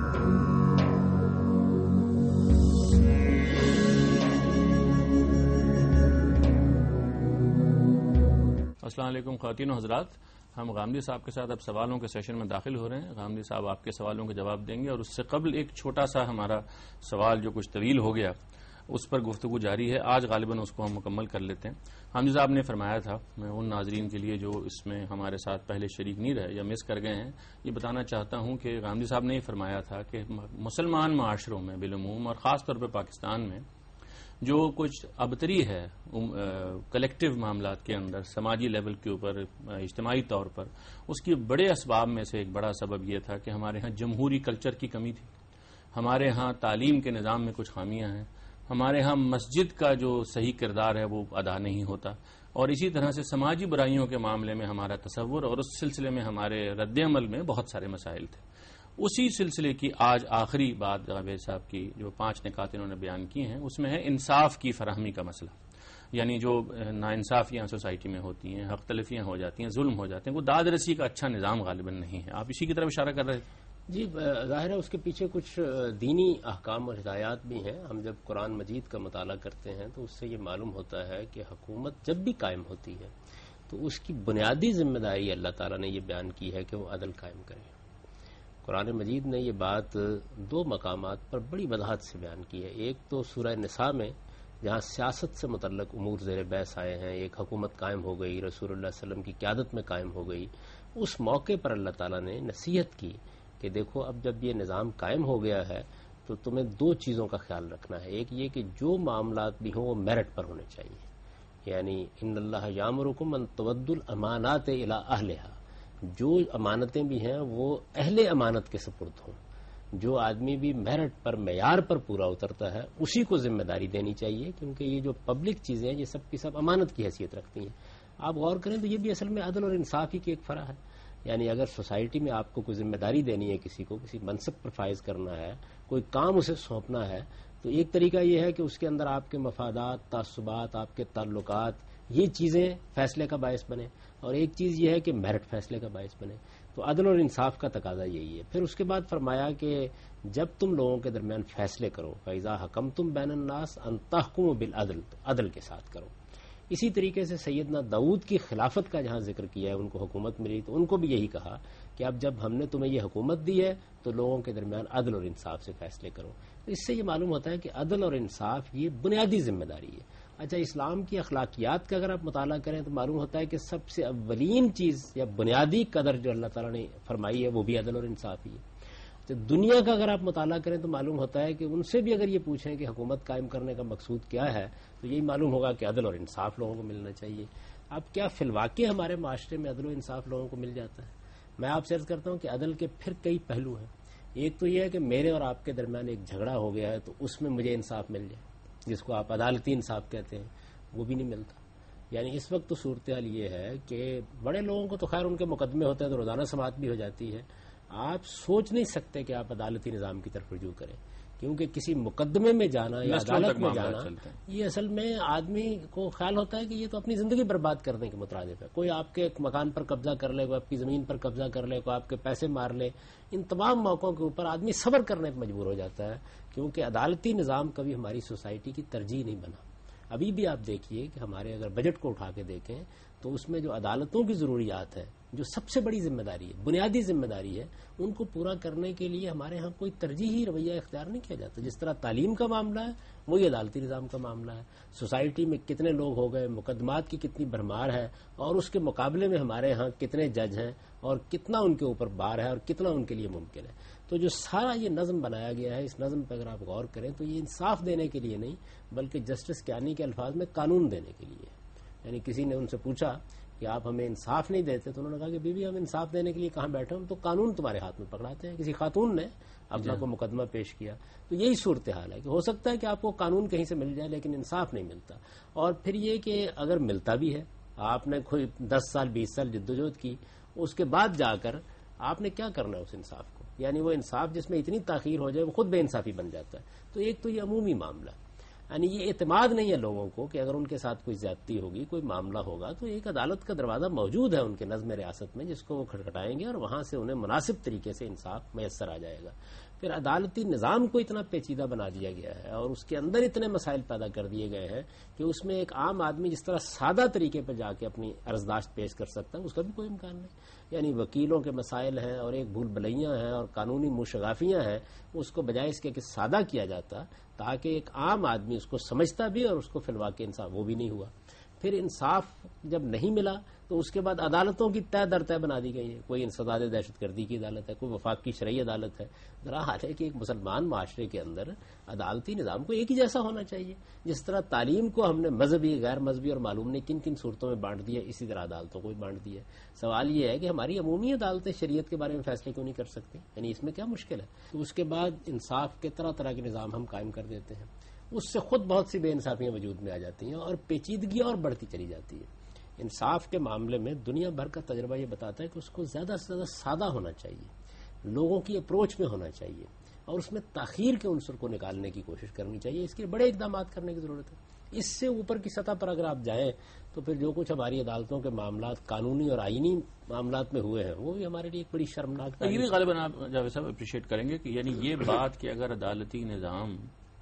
السلام علیکم خواتین و حضرات، ہم غامدی صاحب کے ساتھ اب سوالوں کے سیشن میں داخل ہو رہے ہیں۔ غامدی صاحب آپ کے سوالوں کے جواب دیں گے، اور اس سے قبل ایک چھوٹا سا ہمارا سوال جو کچھ طویل ہو گیا اس پر گفتگو جاری ہے، آج غالباً اس کو ہم مکمل کر لیتے ہیں۔ حامد صاحب نے فرمایا تھا، میں ان ناظرین کے لیے جو اس میں ہمارے ساتھ پہلے شریک نہیں رہے یا مس کر گئے ہیں، یہ بتانا چاہتا ہوں کہ غامدی صاحب نے یہ فرمایا تھا کہ مسلمان معاشروں میں بالعموم اور خاص طور پہ پاکستان میں جو کچھ ابتری ہے کلیکٹیو معاملات کے اندر سماجی لیول کے اوپر اجتماعی طور پر، اس کی بڑے اسباب میں سے ایک بڑا سبب یہ تھا کہ ہمارے ہاں جمہوری کلچر کی کمی تھی، ہمارے ہاں تعلیم کے نظام میں کچھ خامیاں ہیں، ہمارے ہاں مسجد کا جو صحیح کردار ہے وہ ادا نہیں ہوتا، اور اسی طرح سے سماجی برائیوں کے معاملے میں ہمارا تصور اور اس سلسلے میں ہمارے رد عمل میں بہت سارے مسائل تھے۔ اسی سلسلے کی آج آخری بات جاوید صاحب کی جو 5 نکات انہوں نے بیان کی ہیں، اس میں ہے انصاف کی فراہمی کا مسئلہ، یعنی جو ناانصافیاں سوسائٹی میں ہوتی ہیں، حق تلفیاں ہو جاتی ہیں، ظلم ہو جاتے ہیں، وہ داد رسی کا اچھا نظام غالباً نہیں ہے۔ آپ اسی کی طرف اشارہ کر رہے تھے؟ جی، ظاہر ہے اس کے پیچھے کچھ دینی احکام اور ہدایات بھی ہیں۔ ہم جب قرآن مجید کا مطالعہ کرتے ہیں تو اس سے یہ معلوم ہوتا ہے کہ حکومت جب بھی قائم ہوتی ہے تو اس کی بنیادی ذمہ داری اللہ تعالیٰ نے یہ بیان کی ہے کہ وہ عدل قائم کرے. قرآن مجید نے یہ بات 2 مقامات پر بڑی وضاحت سے بیان کی ہے. ایک تو سورہ نساء میں جہاں سیاست سے متعلق امور زیر بحث آئے ہیں، ایک حکومت قائم ہو گئی، رسول اللہ صلی اللہ علیہ وسلم کی قیادت میں قائم ہو گئی. اس موقع پر اللہ تعالیٰ نے نصیحت کی کہ دیکھو اب جب یہ نظام قائم ہو گیا ہے تو تمہیں 2 چیزوں کا خیال رکھنا ہے. ایک یہ کہ جو معاملات بھی ہوں وہ میرٹ پر ہونے چاہیے، یعنی ان اللہ یامرکم ان تودوا الامانات الی اہلھا، جو امانتیں بھی ہیں وہ اہل امانت کے سپرد ہوں. جو آدمی بھی میرٹ پر معیار پر پورا اترتا ہے اسی کو ذمہ داری دینی چاہیے، کیونکہ یہ جو پبلک چیزیں ہیں یہ سب کی سب امانت کی حیثیت رکھتی ہیں. آپ غور کریں تو یہ بھی اصل میں عدل اور انصاف ہی کی ایک فرع ہے. یعنی اگر سوسائٹی میں آپ کو کوئی ذمہ داری دینی ہے، کسی کو کسی منصب پر فائز کرنا ہے، کوئی کام اسے سونپنا ہے، تو ایک طریقہ یہ ہے کہ اس کے اندر آپ کے مفادات، تعصبات، آپ کے تعلقات، یہ چیزیں فیصلے کا باعث بنے، اور ایک چیز یہ ہے کہ میرٹ فیصلے کا باعث بنے. تو عدل اور انصاف کا تقاضا یہی ہے. پھر اس کے بعد فرمایا کہ جب تم لوگوں کے درمیان فیصلے کرو، فَإِذَا حَكَمْتُمْ بَيْنَ النَّاسِ أَن تَحْكُمُوا بِالْعَدْلِ، عدل کے ساتھ کرو. اسی طریقے سے سیدنا داؤد کی خلافت کا جہاں ذکر کیا ہے، ان کو حکومت ملی تو ان کو بھی یہی کہا کہ اب جب ہم نے تمہیں یہ حکومت دی ہے تو لوگوں کے درمیان عدل اور انصاف سے فیصلے کرو. اس سے یہ معلوم ہوتا ہے کہ عدل اور انصاف یہ بنیادی ذمہ داری ہے. اچھا، اسلام کی اخلاقیات کا اگر آپ مطالعہ کریں تو معلوم ہوتا ہے کہ سب سے اولین چیز یا بنیادی قدر جو اللہ تعالیٰ نے فرمائی ہے وہ بھی عدل اور انصاف ہی ہے. دنیا کا اگر آپ مطالعہ کریں تو معلوم ہوتا ہے کہ ان سے بھی اگر یہ پوچھیں کہ حکومت قائم کرنے کا مقصود کیا ہے تو یہی معلوم ہوگا کہ عدل اور انصاف لوگوں کو ملنا چاہیے. اب کیا فی الواقع ہمارے معاشرے میں عدل و انصاف لوگوں کو مل جاتا ہے؟ میں آپ سے عرض کرتا ہوں کہ عدل کے پھر کئی پہلو ہیں. ایک تو یہ ہے کہ میرے اور آپ کے درمیان ایک جھگڑا ہو گیا ہے تو اس میں مجھے انصاف مل جائے، جس کو آپ عدالتی انصاف کہتے ہیں، وہ بھی نہیں ملتا. یعنی اس وقت تو صورتحال یہ ہے کہ بڑے لوگوں کو تو خیر ان کے مقدمے ہوتے ہیں تو روزانہ سماعت بھی ہو جاتی ہے. آپ سوچ نہیں سکتے کہ آپ عدالتی نظام کی طرف رجوع کریں، کیونکہ کسی مقدمے میں جانا یا عدالت میں جانا یہ اصل میں آدمی کو خیال ہوتا ہے کہ یہ تو اپنی زندگی برباد کرنے کے مترادف ہے. کوئی آپ کے مکان پر قبضہ کر لے، کوئی آپ کی زمین پر قبضہ کر لے، کوئی آپ کے پیسے مار لے. ان تمام موقعوں کے اوپر آدمی صبر کرنے پر مجبور ہو جاتا ہے، کیونکہ عدالتی نظام کبھی ہماری سوسائٹی کی ترجیح نہیں بنا. ابھی بھی آپ دیکھیے کہ ہمارے اگر بجٹ کو اٹھا کے دیکھیں تو اس میں جو عدالتوں کی ضروریات ہے، جو سب سے بڑی ذمہ داری ہے، بنیادی ذمہ داری ہے، ان کو پورا کرنے کے لیے ہمارے ہاں کوئی ترجیحی رویہ اختیار نہیں کیا جاتا. جس طرح تعلیم کا معاملہ ہے وہی عدالتی نظام کا معاملہ ہے. سوسائٹی میں کتنے لوگ ہو گئے، مقدمات کی کتنی بھرمار ہے، اور اس کے مقابلے میں ہمارے ہاں کتنے جج ہیں اور کتنا ان کے اوپر بار ہے اور کتنا ان کے لیے ممکن ہے. تو جو سارا یہ نظم بنایا گیا ہے، اس نظم پہ اگر آپ غور کریں تو یہ انصاف دینے کے لیے نہیں بلکہ جسٹس کیانی کے الفاظ میں قانون دینے کے لیے. یعنی کسی نے ان سے پوچھا کہ آپ ہمیں انصاف نہیں دیتے تو انہوں نے کہا کہ بیوی ہم انصاف دینے کے لیے کہاں بیٹھے ہم تو قانون تمہارے ہاتھ میں پکڑاتے ہیں. کسی خاتون نے اپنا کو مقدمہ پیش کیا. تو یہی صورتحال ہے کہ ہو سکتا ہے کہ آپ کو قانون کہیں سے مل جائے لیکن انصاف نہیں ملتا. اور پھر یہ کہ اگر ملتا بھی ہے، آپ نے کوئی 10 سال 20 سال جدوجہد کی، اس کے بعد جا کر آپ نے کیا کرنا ہے اس انصاف کو؟ یعنی وہ انصاف جس میں اتنی تاخیر ہو جائے وہ خود بے انصافی بن جاتا ہے. تو ایک تو یہ عمومی معاملہ، یعنی یہ اعتماد نہیں ہے لوگوں کو کہ اگر ان کے ساتھ کوئی زیادتی ہوگی، کوئی معاملہ ہوگا تو ایک عدالت کا دروازہ موجود ہے ان کے نظم ریاست میں جس کو وہ کھٹکھٹائیں گے اور وہاں سے انہیں مناسب طریقے سے انصاف میسر آ جائے گا. پھر عدالتی نظام کو اتنا پیچیدہ بنا دیا گیا ہے اور اس کے اندر اتنے مسائل پیدا کر دیے گئے ہیں کہ اس میں ایک عام آدمی جس طرح سادہ طریقے پہ جا کے اپنی عرضداشت پیش کر سکتا ہے اس کا بھی کوئی امکان نہیں. یعنی وکیلوں کے مسائل ہیں اور ایک بھول بھلیاں ہیں اور قانونی منشگافیاں ہیں، اس کو بجائے اس کے کہ سادہ کیا جاتا تاکہ ایک عام آدمی اس کو سمجھتا بھی اور اس کو فی الواقع انصاف وہ بھی نہیں ہوا. پھر انصاف جب نہیں ملا تو اس کے بعد عدالتوں کی طے در طے بنا دی گئی ہے. کوئی انسداد دہشت گردی کی عدالت ہے، کوئی وفاقی شرعی عدالت ہے. ذرا حال ہے کہ ایک مسلمان معاشرے کے اندر عدالتی نظام کو ایک ہی جیسا ہونا چاہیے. جس طرح تعلیم کو ہم نے مذہبی، غیر مذہبی اور معلوم نہیں کن کن صورتوں میں بانٹ دیا، اسی طرح عدالتوں کو بھی بانٹ دیا. سوال یہ ہے کہ ہماری عمومی عدالتیں شریعت کے بارے میں فیصلے کیوں نہیں کر سکتی؟ یعنی اس میں کیا مشکل ہے؟ تو اس کے بعد انصاف کے طرح طرح کے نظام ہم قائم کر دیتے ہیں، اس سے خود بہت سی بے انصافیاں وجود میں آ جاتی ہیں اور پیچیدگی اور بڑھتی چلی جاتی ہے. انصاف کے معاملے میں دنیا بھر کا تجربہ یہ بتاتا ہے کہ اس کو زیادہ سے زیادہ سادہ ہونا چاہیے، لوگوں کی اپروچ میں ہونا چاہیے اور اس میں تاخیر کے عنصر کو نکالنے کی کوشش کرنی چاہیے. اس کے بڑے اقدامات کرنے کی ضرورت ہے. اس سے اوپر کی سطح پر اگر آپ جائیں تو پھر جو کچھ ہماری عدالتوں کے معاملات قانونی اور آئینی معاملات میں ہوئے ہیں وہ بھی ہمارے لیے ایک بڑی شرمناک. یہ بھی غالباً آپ جاوید صاحب اپریشیٹ کریں گے کہ یعنی یہ بات کہ اگر عدالتی نظام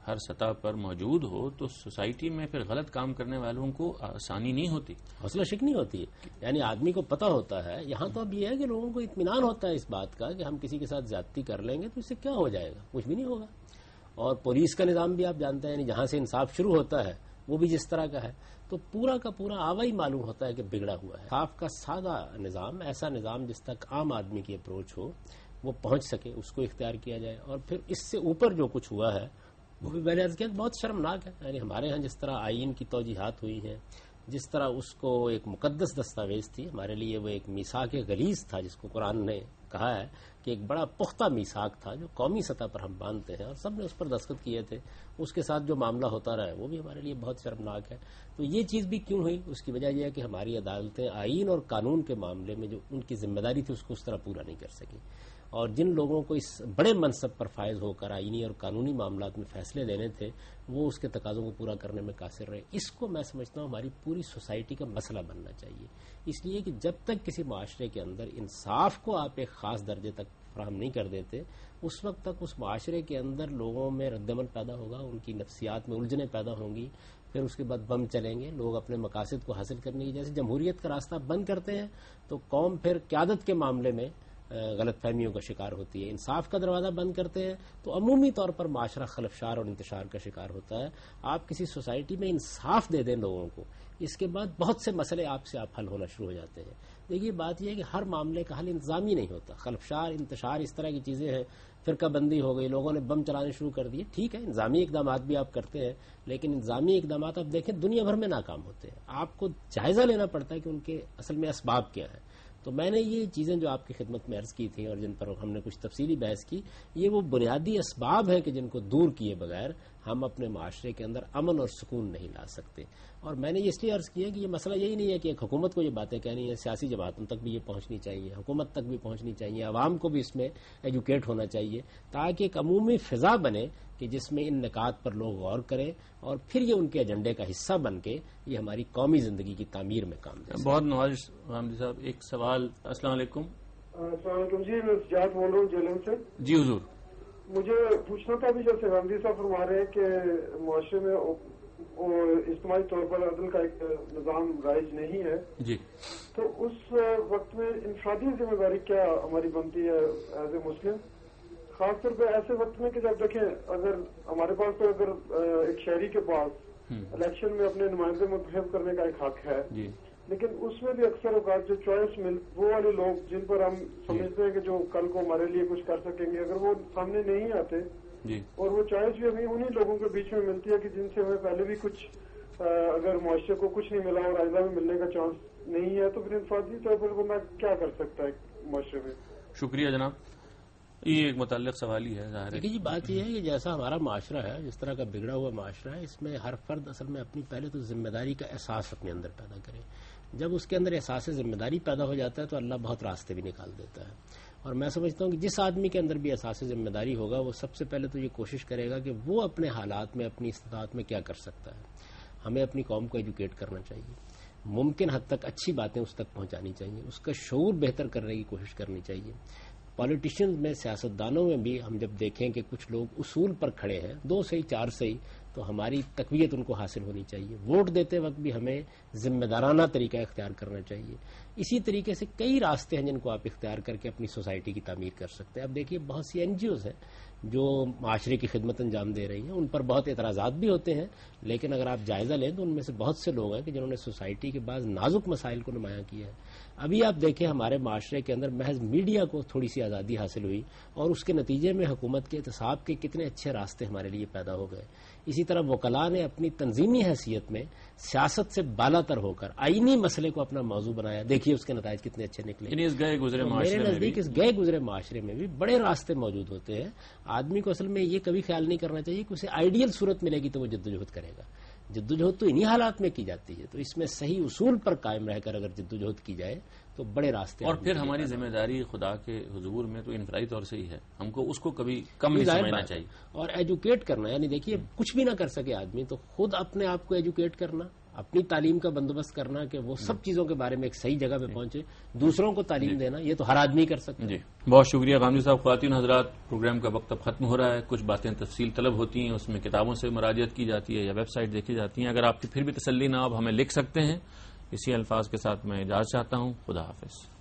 ہر سطح پر موجود ہو تو سوسائٹی میں پھر غلط کام کرنے والوں کو آسانی نہیں ہوتی، حوصلہ شکنی ہوتی ہے. یعنی آدمی کو پتا ہوتا ہے. یہاں تو اب یہ ہے کہ لوگوں کو اطمینان ہوتا ہے اس بات کا کہ ہم کسی کے ساتھ زیادتی کر لیں گے تو اس سے کیا ہو جائے گا، کچھ بھی نہیں ہوگا. اور پولیس کا نظام بھی آپ جانتے ہیں، یعنی جہاں سے انصاف شروع ہوتا ہے وہ بھی جس طرح کا ہے، تو پورا کا پورا آوائی معلوم ہوتا ہے کہ بگڑا ہوا ہے. انصاف کا سادہ نظام، ایسا نظام جس تک عام آدمی کی اپروچ ہو، وہ پہنچ سکے، اس کو اختیار کیا جائے. اور پھر اس سے اوپر جو کچھ ہوا ہے وہ بھی میں نے عرض کیا بہت شرمناک ہے. یعنی ہمارے ہاں جس طرح آئین کی توجیحات ہوئی ہیں، جس طرح اس کو ایک مقدس دستاویز تھی، ہمارے لیے وہ ایک میثاق غلیظ تھا جس کو قرآن نے کہا ہے کہ ایک بڑا پختہ میثاق تھا جو قومی سطح پر ہم باندھتے ہیں اور سب نے اس پر دستخط کیے تھے. اس کے ساتھ جو معاملہ ہوتا رہا ہے وہ بھی ہمارے لیے بہت شرمناک ہے. تو یہ چیز بھی کیوں ہوئی؟ اس کی وجہ یہ ہے کہ ہماری عدالتیں آئین اور قانون کے معاملے میں جو ان کی ذمہ داری تھی اس کو اس طرح پورا نہیں کر سکی. اور جن لوگوں کو اس بڑے منصب پر فائز ہو کر آئینی اور قانونی معاملات میں فیصلے لینے تھے وہ اس کے تقاضوں کو پورا کرنے میں قاصر رہے. اس کو میں سمجھتا ہوں ہماری پوری سوسائٹی کا مسئلہ بننا چاہیے. اس لیے کہ جب تک کسی معاشرے کے اندر انصاف کو آپ ایک خاص درجے تک فراہم نہیں کر دیتے، اس وقت تک اس معاشرے کے اندر لوگوں میں رد عمل پیدا ہوگا، ان کی نفسیات میں الجھنیں پیدا ہوں گی. پھر اس کے بعد بم چلیں گے، لوگ اپنے مقاصد کو حاصل کرنے کی جیسے جمہوریت کا راستہ بند کرتے ہیں تو قوم پھر قیادت کے معاملے میں غلط فہمیوں کا شکار ہوتی ہے. انصاف کا دروازہ بند کرتے ہیں تو عمومی طور پر معاشرہ خلفشار اور انتشار کا شکار ہوتا ہے. آپ کسی سوسائٹی میں انصاف دے دیں لوگوں کو، اس کے بعد بہت سے مسئلے آپ سے آپ حل ہونا شروع ہو جاتے ہیں. دیکھیے بات یہ ہے کہ ہر معاملے کا حل انتظامی نہیں ہوتا. خلفشار، انتشار، اس طرح کی چیزیں ہیں. فرقہ بندی ہو گئی، لوگوں نے بم چلانے شروع کر دیے، ٹھیک ہے انتظامی اقدامات بھی آپ کرتے ہیں، لیکن انتظامی اقدامات آپ دیکھیں دنیا بھر میں ناکام ہوتے ہیں. آپ کو جائزہ لینا پڑتا ہے کہ ان کے اصل میں اسباب کیا ہیں. تو میں نے یہ چیزیں جو آپ کی خدمت میں عرض کی تھیں اور جن پر ہم نے کچھ تفصیلی بحث کی، یہ وہ بنیادی اسباب ہیں کہ جن کو دور کیے بغیر ہم اپنے معاشرے کے اندر امن اور سکون نہیں لا سکتے. اور میں نے اس لیے عرض کیا کہ یہ مسئلہ یہی نہیں ہے کہ ایک حکومت کو یہ باتیں کہنی ہے، سیاسی جماعتوں تک بھی یہ پہنچنی چاہیے، حکومت تک بھی پہنچنی چاہیے، عوام کو بھی اس میں ایجوکیٹ ہونا چاہیے تاکہ ایک عمومی فضا بنے کہ جس میں ان نکات پر لوگ غور کریں اور پھر یہ ان کے ایجنڈے کا حصہ بن کے یہ ہماری قومی زندگی کی تعمیر میں کام دے. بہت نوازش غامدی صاحب. ایک سوال. السلام علیکم. السلام علیکم جی، میں سجاد بول رہا ہوں جیلم سے. جی حضور. مجھے پوچھنا تھا ابھی جیسے غامدی صاحب فرما رہے ہیں کہ معاشرے میں اجتماعی طور پر عدل کا ایک نظام رائج نہیں ہے جی، تو اس وقت میں انفرادی ذمہ داری کیا ہماری بنتی ہے ایز اے مسلم، خاص طور پہ ایسے وقت میں کہ جب دیکھیں اگر ہمارے پاس تو اگر ایک شہری کے پاس الیکشن میں اپنے نمائندے منتخب کرنے کا ایک حق ہے، لیکن اس میں بھی اکثر اوقات جو چوائس وہ والے لوگ جن پر ہم سمجھتے ہیں کہ جو کل کو ہمارے لیے کچھ کر سکیں گے، اگر وہ سامنے نہیں آتے اور وہ چوائس بھی ابھی انہی لوگوں کے بیچ میں ملتی ہے کہ جن سے ہمیں پہلے بھی کچھ اگر معاشرے کو کچھ نہیں ملا اور آئندہ میں ملنے کا چانس نہیں ہے، تو پھر انفرادی طور پر بندہ کیا کر سکتا ہے معاشرے میں. شکریہ جناب. یہ ایک متعلق سوال ہی ہے ظاہر ہے. جی بات یہ ہے کہ جیسا ہمارا معاشرہ ہے، جس طرح کا بگڑا ہوا معاشرہ ہے، اس میں ہر فرد اصل میں اپنی پہلے تو ذمہ داری کا احساس اپنے اندر پیدا کرے. جب اس کے اندر احساس ذمہ داری پیدا ہو جاتا ہے تو اللہ بہت راستے بھی نکال دیتا ہے. اور میں سمجھتا ہوں کہ جس آدمی کے اندر بھی احساس ذمہ داری ہوگا وہ سب سے پہلے تو یہ کوشش کرے گا کہ وہ اپنے حالات میں اپنی استطاعت میں کیا کر سکتا ہے. ہمیں اپنی قوم کو ایجوکیٹ کرنا چاہیے، ممکن حد تک اچھی باتیں اس تک پہنچانی چاہیے، اس کا شعور بہتر کرنے کی کوشش کرنی چاہیے. پالیٹیشینز میں، سیاستدانوں میں بھی ہم جب دیکھیں کہ کچھ لوگ اصول پر کھڑے ہیں، 2 صحیح 4 صحیح، تو ہماری تقویت ان کو حاصل ہونی چاہیے. ووٹ دیتے وقت بھی ہمیں ذمہ دارانہ طریقہ اختیار کرنا چاہیے. اسی طریقے سے کئی راستے ہیں جن کو آپ اختیار کر کے اپنی سوسائٹی کی تعمیر کر سکتے ہیں. اب دیکھیے بہت سی این جی اوز ہیں جو معاشرے کی خدمت انجام دے رہی ہیں، ان پر بہت اعتراضات بھی ہوتے ہیں، لیکن اگر آپ جائزہ لیں تو ان میں سے بہت سے لوگ ہیں کہ جنہوں نے سوسائٹی کے بعض نازک مسائل کو نمایاں کیا ہے. ابھی آپ دیکھیں ہمارے معاشرے کے اندر محض میڈیا کو تھوڑی سی آزادی حاصل ہوئی اور اس کے نتیجے میں حکومت کے احتساب کے کتنے اچھے راستے ہمارے لیے پیدا ہو گئے. اسی طرح وکلاء نے اپنی تنظیمی حیثیت میں سیاست سے بالا تر ہو کر آئینی مسئلے کو اپنا موضوع بنایا. دیکھیے اس کے نتائج کتنے اچھے نکلے. میرے نزدیک اس گئے گزرے معاشرے میں بھی بڑے راستے موجود ہوتے ہیں. آدمی کو اصل میں یہ کبھی خیال نہیں کرنا چاہیے کہ اسے آئیڈیل صورت ملے گی تو وہ جدوجہد کرے گا. جدوجہد تو انہی حالات میں کی جاتی ہے، تو اس میں صحیح اصول پر قائم رہ کر اگر جدوجہد کی جائے تو بڑے راستے. اور پھر ہماری ذمہ داری خدا کے حضور میں تو انفرادی طور سے ہی ہے، ہم کو اس کو کبھی کم نہیں سمجھنا چاہیے. اور ایجوکیٹ کرنا، یعنی دیکھیے کچھ بھی نہ کر سکے آدمی تو خود اپنے آپ کو ایجوکیٹ کرنا اپنی تعلیم کا بندوبست کرنا کہ وہ سب چیزوں کے بارے میں ایک صحیح جگہ پہ پہنچے، دوسروں کو تعلیم دینا، یہ تو ہر آدمی کر سکتا ہے. جی بہت شکریہ غامدی صاحب. خواتین حضرات، پروگرام کا وقت اب ختم ہو رہا ہے. کچھ باتیں تفصیل طلب ہوتی ہیں، اس میں کتابوں سے مراجعت کی جاتی ہے یا ویب سائٹ دیکھی جاتی ہیں. اگر آپ کی پھر بھی تسلی نہ ہو، آپ ہمیں لکھ سکتے ہیں. اسی الفاظ کے ساتھ میں اجازت چاہتا ہوں. خدا حافظ.